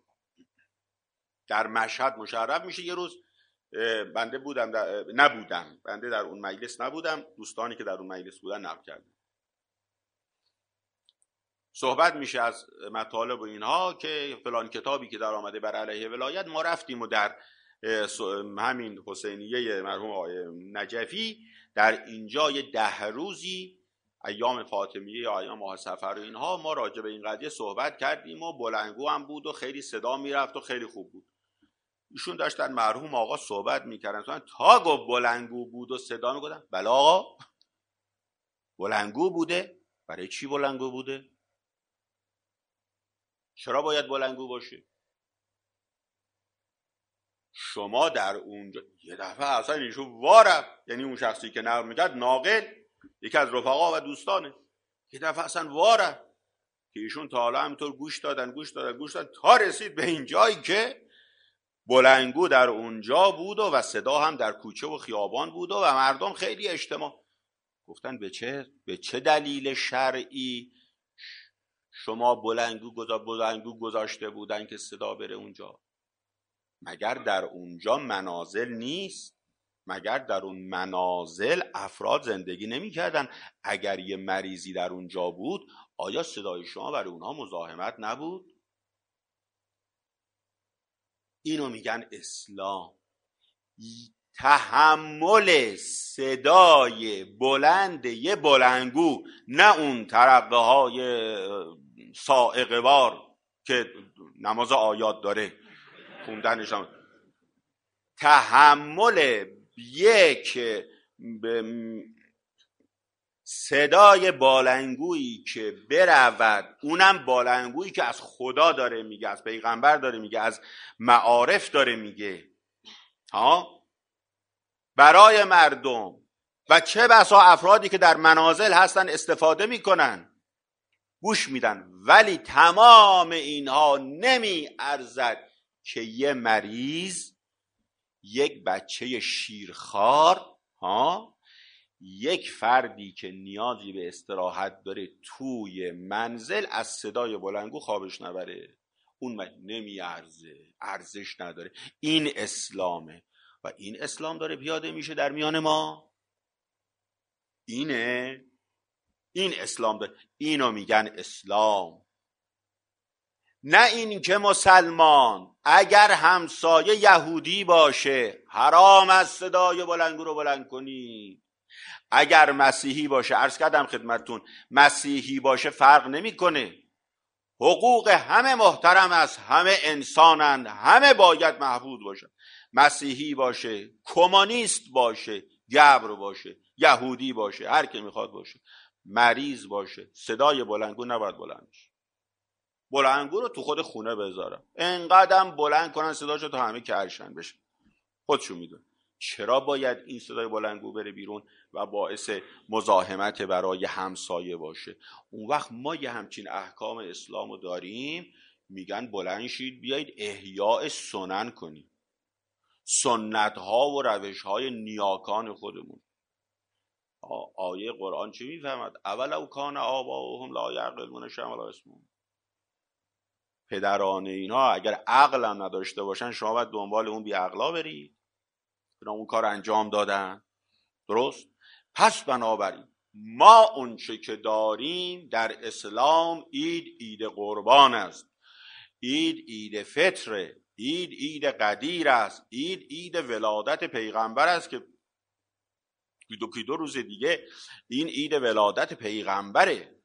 در مشهد مشرف میشه. یه روز بنده بنده در اون مجلس نبودم، دوستانی که در اون مجلس بودن نقل کردن. صحبت میشه از مطالب و اینها که فلان کتابی که در آمده بر علیه ولایت، ما رفتیم و در همین حسینیه مرحوم آقای نجفی در اینجا یه 10 روزی ایام فاطمیه یا ایام ماه صفر و اینها ما راجع به این قضیه صحبت کردیم و بلندگو هم بود و خیلی صدا میرفت و خیلی خوب بود. ایشون داشتن مرحوم آقا صحبت میکردن، تا گفت بلندگو بود و صدا میگفتن بله آقا بلندگو بوده. برای چی بلندگو بوده؟ چرا باید بلندگو باشه؟ شما در اونجا یه دفعه اصلا ایشون وارد، یعنی اون شخصی که نقل میکرد ناقل یکی از رفقا و دوستانه، یه دفعه اصلا وارد که ایشون تا حالا همینطور گوش دادن تا رسید به این جایی که بلندگو در اونجا بود و صدا هم در کوچه و خیابان بود و مردم خیلی اجتماع. گفتن به چه دلیل شرعی شما بلندگو گذاشته بودن که صدا بره اونجا؟ مگر در اونجا منازل نیست؟ مگر در اون منازل افراد زندگی نمی کردن؟ اگر یه مریضی در اونجا بود آیا صدای شما برای اونها مزاحمت نبود؟ اینو میگن اسلام. تحمل صدای بلند یه بلندگو، نه اون ترقه های صاعقه وار که نماز آیات داره خوندنش. تحمل یک صدای بالنگویی که برود، اونم بالنگویی که از خدا داره میگه، از پیغمبر داره میگه، از معارف داره میگه، برای مردم و چه بسا افرادی که در منازل هستن استفاده میکنن، گوش میدن، ولی تمام اینها نمی ارزد که یه مریض، یک بچه شیرخوار، یک فردی که نیازی به استراحت داره توی منزل از صدای بلندگو خوابش نبره. اون نمی ارزش نداره. این اسلامه و این اسلام داره پیاده میشه در میان ما. این اسلام داره. اینو میگن اسلام. نه این که مسلمان اگر همسایه یهودی باشه حرام از صدای بلندگو رو بلند کنی. اگر مسیحی باشه، عرض کردم خدمتتون، مسیحی باشه فرق نمیکنه. حقوق همه محترم است، همه انسانند، همه باید محفوظ باشن. مسیحی باشه، کمونیست باشه، گبر باشه، یهودی باشه، هر کی میخواد باشه، مریض باشه، صدای بلندگو نباید بلند شه. بلندگو رو تو خود خونه بذارم، انقدرم بلند کنن صداشو تا همه کرشن بشه، خودشون میدون. چرا باید این صدای بلندگو بره بیرون و باعث مزاحمت برای همسایه باشه؟ اون وقت ما یه همچین احکام اسلامو داریم، میگن بلند شید بیایید احیاء سنن کنیم، سنت ها و روش های نیاکان خودمون. آیه قرآن چی میفهمد؟ اولو کان آباؤهم لا یعقلون شیئا ولا یسمعون. پدران اینها اگر عقل هم نداشته باشن، شما باید دنبال اون بی عقلا برید که اون کار انجام دادن. درست؟ پس بنابراین ما اونچه که داریم در اسلام، عید قربان است، عید فطره، عید قدیر است، عید ولادت پیغمبر است که دو روز دیگه این عید ولادت پیغمبره.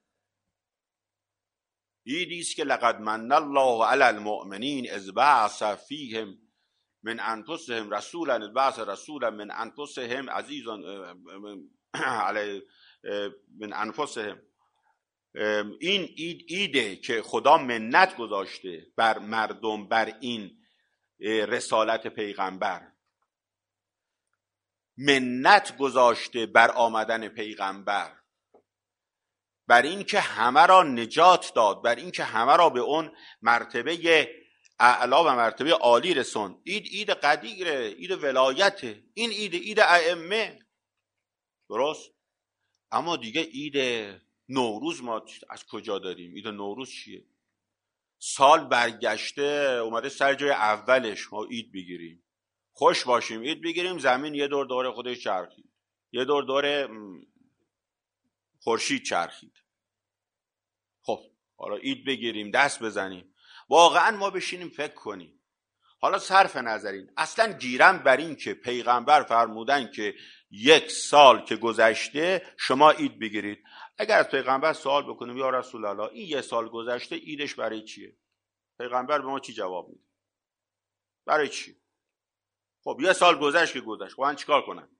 عیدی است که لقد من الله علی المؤمنین اذ بعث فیهم من انفسهم رسولا، بعث رسولا من انفسهم عزیزا علی من انفسهم. این ایده که خدا منت گذاشته بر مردم بر این رسالت پیغمبر، منت گذاشته بر آمدن پیغمبر، بر این که همه را نجات داد، بر این که همه را به اون مرتبه اعلا و مرتبه عالی رسوند. عید قدیره، عید ولایته، این عید ائمه. درست؟ اما دیگه عید نوروز ما از کجا داریم؟ عید نوروز چیه؟ سال برگشته اومده سر جای اولش، ما عید بگیریم، خوش باشیم، عید بگیریم، زمین یه دور دور خودش چرخید، یه دور دور خورشید چرخید. خب حالا عید بگیریم، دست بزنیم، واقعا ما بشینیم فکر کنیم. حالا صرف نظرین اصلا گیرم بر این که پیغمبر فرمودن که 1 سال که گذشته شما عید بگیرید. اگر از پیغمبر سوال بکنیم یا رسول الله این 1 سال گذشته عیدش برای چیه؟ پیغمبر به ما چی جواب میده؟ برای چی؟ خب 1 سال گذشت که گذشت، خب من چیکار کنم؟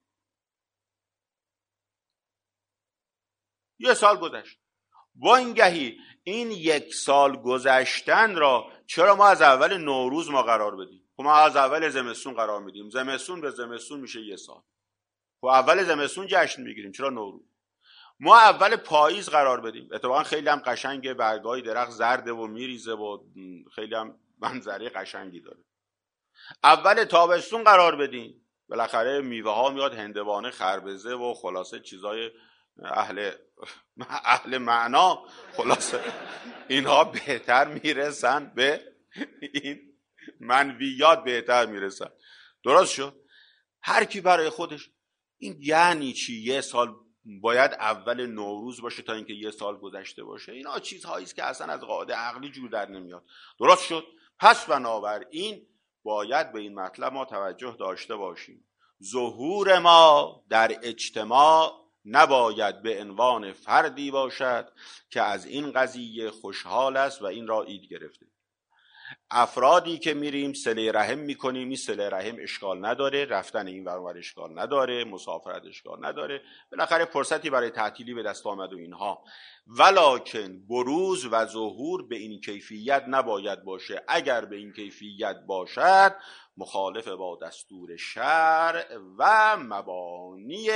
1 سال گذشت، با اینگهی این 1 سال گذشتن را چرا ما از اول نوروز ما قرار بدیم؟ خب ما از اول زمستون قرار میدیم، زمستون به زمستون میشه 1 سال. خب اول زمستون جشن میگیریم، چرا نوروز؟ ما اول پاییز قرار بدیم، اتفاقا خیلی هم قشنگه، برگای درخت زرده و میریزه و خیلی هم منظره قشنگی داره. اول تابستون قرار بدیم، بالاخره میوه ها میاد، هندوانه، خربزه و خلاصه چیزای اهل معنا، خلاصه اینها بهتر میرسن به این منویات، بهتر میرسن. درست شد؟ هر کی برای خودش. این یعنی چی 1 سال باید اول نوروز باشه تا اینکه 1 سال گذشته باشه؟ اینا چیزهایی است که اصلا از قاعده عقلی جور در نمیاد. درست شد؟ پس بنابراین باید به این مطلب ما توجه داشته باشیم. ظهور ما در اجتماع نباید به عنوان فردی باشد که از این قضیه خوشحال است و این را عید گرفته. افرادی که میریم صله رحم میکنیم، این صله رحم اشکال نداره، رفتن این ور اون ور اشکال نداره، مسافرت اشکال نداره، بالاخره فرصتی برای تعطیلی به دست آمد و اینها. ولکن بروز و ظهور به این کیفیت نباید باشه. اگر به این کیفیت باشد مخالف با دستور شرع و مبانی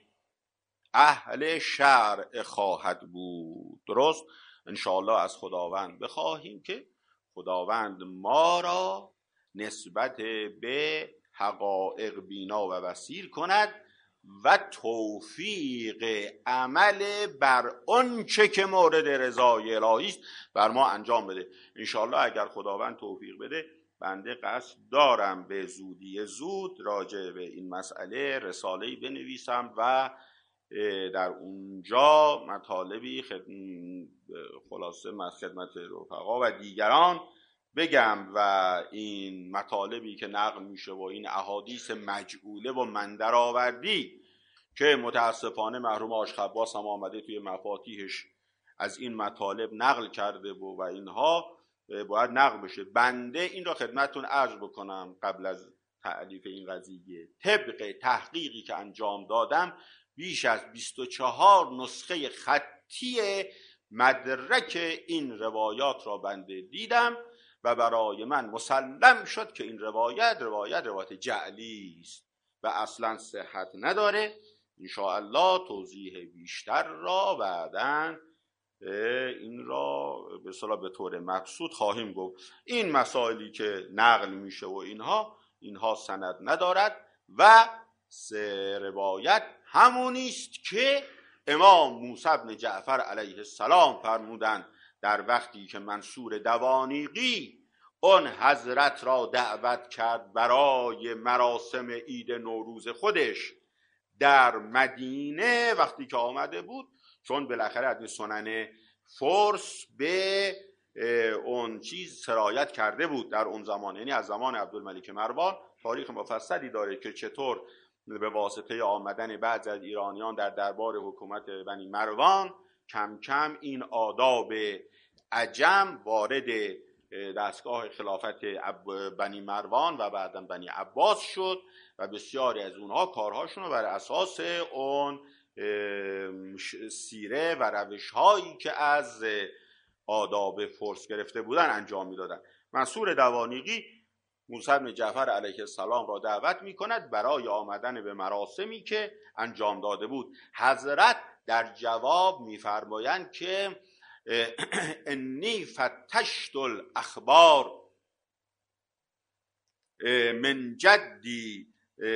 اهل شرع خواهد بود. درست؟ انشاءالله از خداوند بخواهیم که خداوند ما را نسبت به حقایق بینا و بصیر کند و توفیق عمل بر آنچه که مورد رضای الهی است بر ما انجام بده. انشاءالله اگر خداوند توفیق بده، بنده قصد دارم به زودی زود راجع به این مسئله رساله‌ای بنویسم و در اونجا مطالبی خلاصه خدمت رفقا و دیگران بگم و این مطالبی که نقل میشه و این احادیث مجعوله و مندرآوردی که متاسفانه مرحوم آج خباس هم آمده توی مفاتیحش از این مطالب نقل کرده و اینها باید نقل بشه. بنده این را خدمتتون عرض بکنم قبل از تألیف این قضیه، طبق تحقیقی که انجام دادم بیش از 24 نسخه خطی مدرک این روایات را بنده دیدم و برای من مسلم شد که این روایت جعلی است و اصلا صحت نداره. انشاءالله توضیح بیشتر را بعداً این را به اصطلاح به طور مبسوط خواهیم گفت. این مسائلی که نقل میشه و اینها سند ندارد و سه روایت همونی است که امام موسی بن جعفر علیه السلام فرمودند در وقتی که منصور دوانیقی اون حضرت را دعوت کرد برای مراسم عید نوروز خودش در مدینه. وقتی که آمده بود، چون بالاخره از سنن فرس به اون چیز سرایت کرده بود در اون زمان، یعنی از زمان عبدالملک مروان، تاریخ مفصلی داره که چطور به واسطه آمدن بعضی از ایرانیان در دربار حکومت بنی مروان کم کم این آداب عجم وارد دستگاه خلافت بنی مروان و بعداً بنی عباس شد و بسیاری از اونها کارهاشون رو بر اساس اون سیره و روش‌هایی که از آداب فرس گرفته بودن انجام میدادن. منصور دوانیقی موسی بن جعفر علیه السلام را دعوت میکند برای آمدن به مراسمی که انجام داده بود. حضرت در جواب میفرمایند که انی فتشت الاخبار من جدی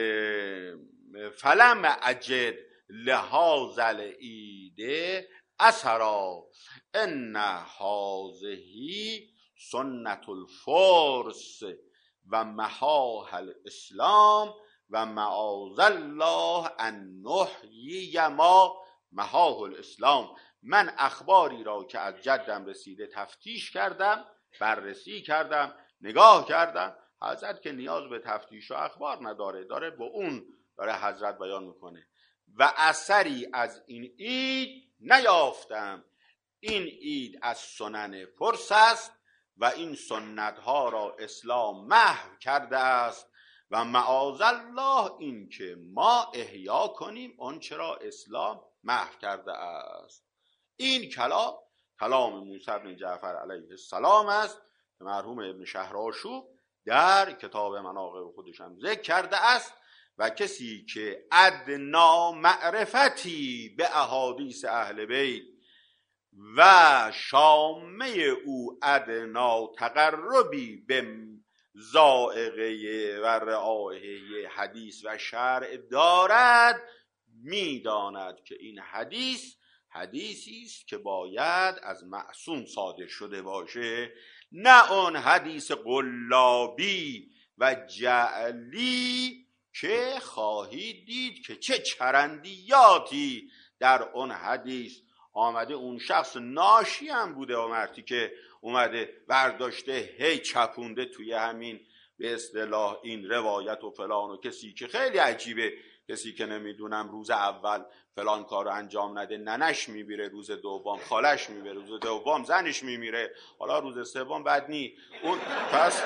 فلم اجد لهذا العید اثرا ان هذه سنت الفرس و محاها الاسلام و معاذ الله ان نحیی ما محاه الاسلام. من اخباری را که از جدم رسیده تفتیش کردم، بررسی کردم، نگاه کردم. حضرت که نیاز به تفتیش و اخبار نداره، داره با اون داره حضرت بیان میکنه و اثری از این عید نیافتم. این عید از سنن فرس است و این سنت ها را اسلام محو کرده است و معاذ الله این که ما احیا کنیم اون چرا اسلام محو کرده است. این کلام موسی بن جعفر علیه السلام است که مرحوم ابن شهرآشوب در کتاب مناقب خودش هم ذکر کرده است و کسی که ادنا معرفتی به احادیث اهل بیت و شامه او ادنا تقربی به ذائقه و رعایه حدیث و شرع دارد، میداند که این حدیثی است که باید از معصوم صادر شده باشه، نه اون حدیث قلابی و جعلی که خواهید دید که چه چرندیاتی در اون حدیث آمده. اون شخص ناشی هم بوده، آمردی که اومده برداشته هی چپونده توی همین به اصطلاح این روایت و فلان، و کسی که خیلی عجیبه، کسی که نمیدونم روز اول فلان کارو انجام نده ننش میمیره، روز دوم خالش میمیره، روز دوم زنش میمیره، حالا روز سوم بد نی اون پس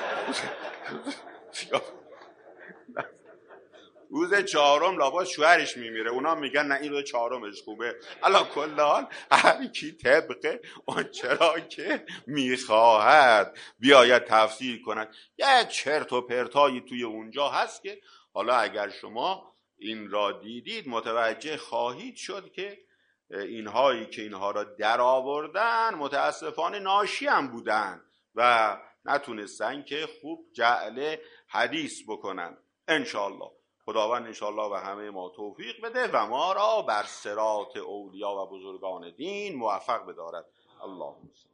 روز چهارم لاباس شوهرش میمیره، اونا میگن نه این روز چهارمش خوبه. علا کل حال هر کی طبق اون چرا که میخواهد بیاید تفسیر کند. یک چرت و پرتایی توی اونجا هست که حالا اگر شما این را دیدید متوجه خواهید شد که اینهایی که اینها را در آوردن متاسفانه ناشی هم بودن و نتونستن که خوب جعل حدیث بکنن. انشاءالله خداوند انشاءالله و همه ما توفیق بده و ما را بر صراط اولیا و بزرگان دین موفق بدارد. اللهم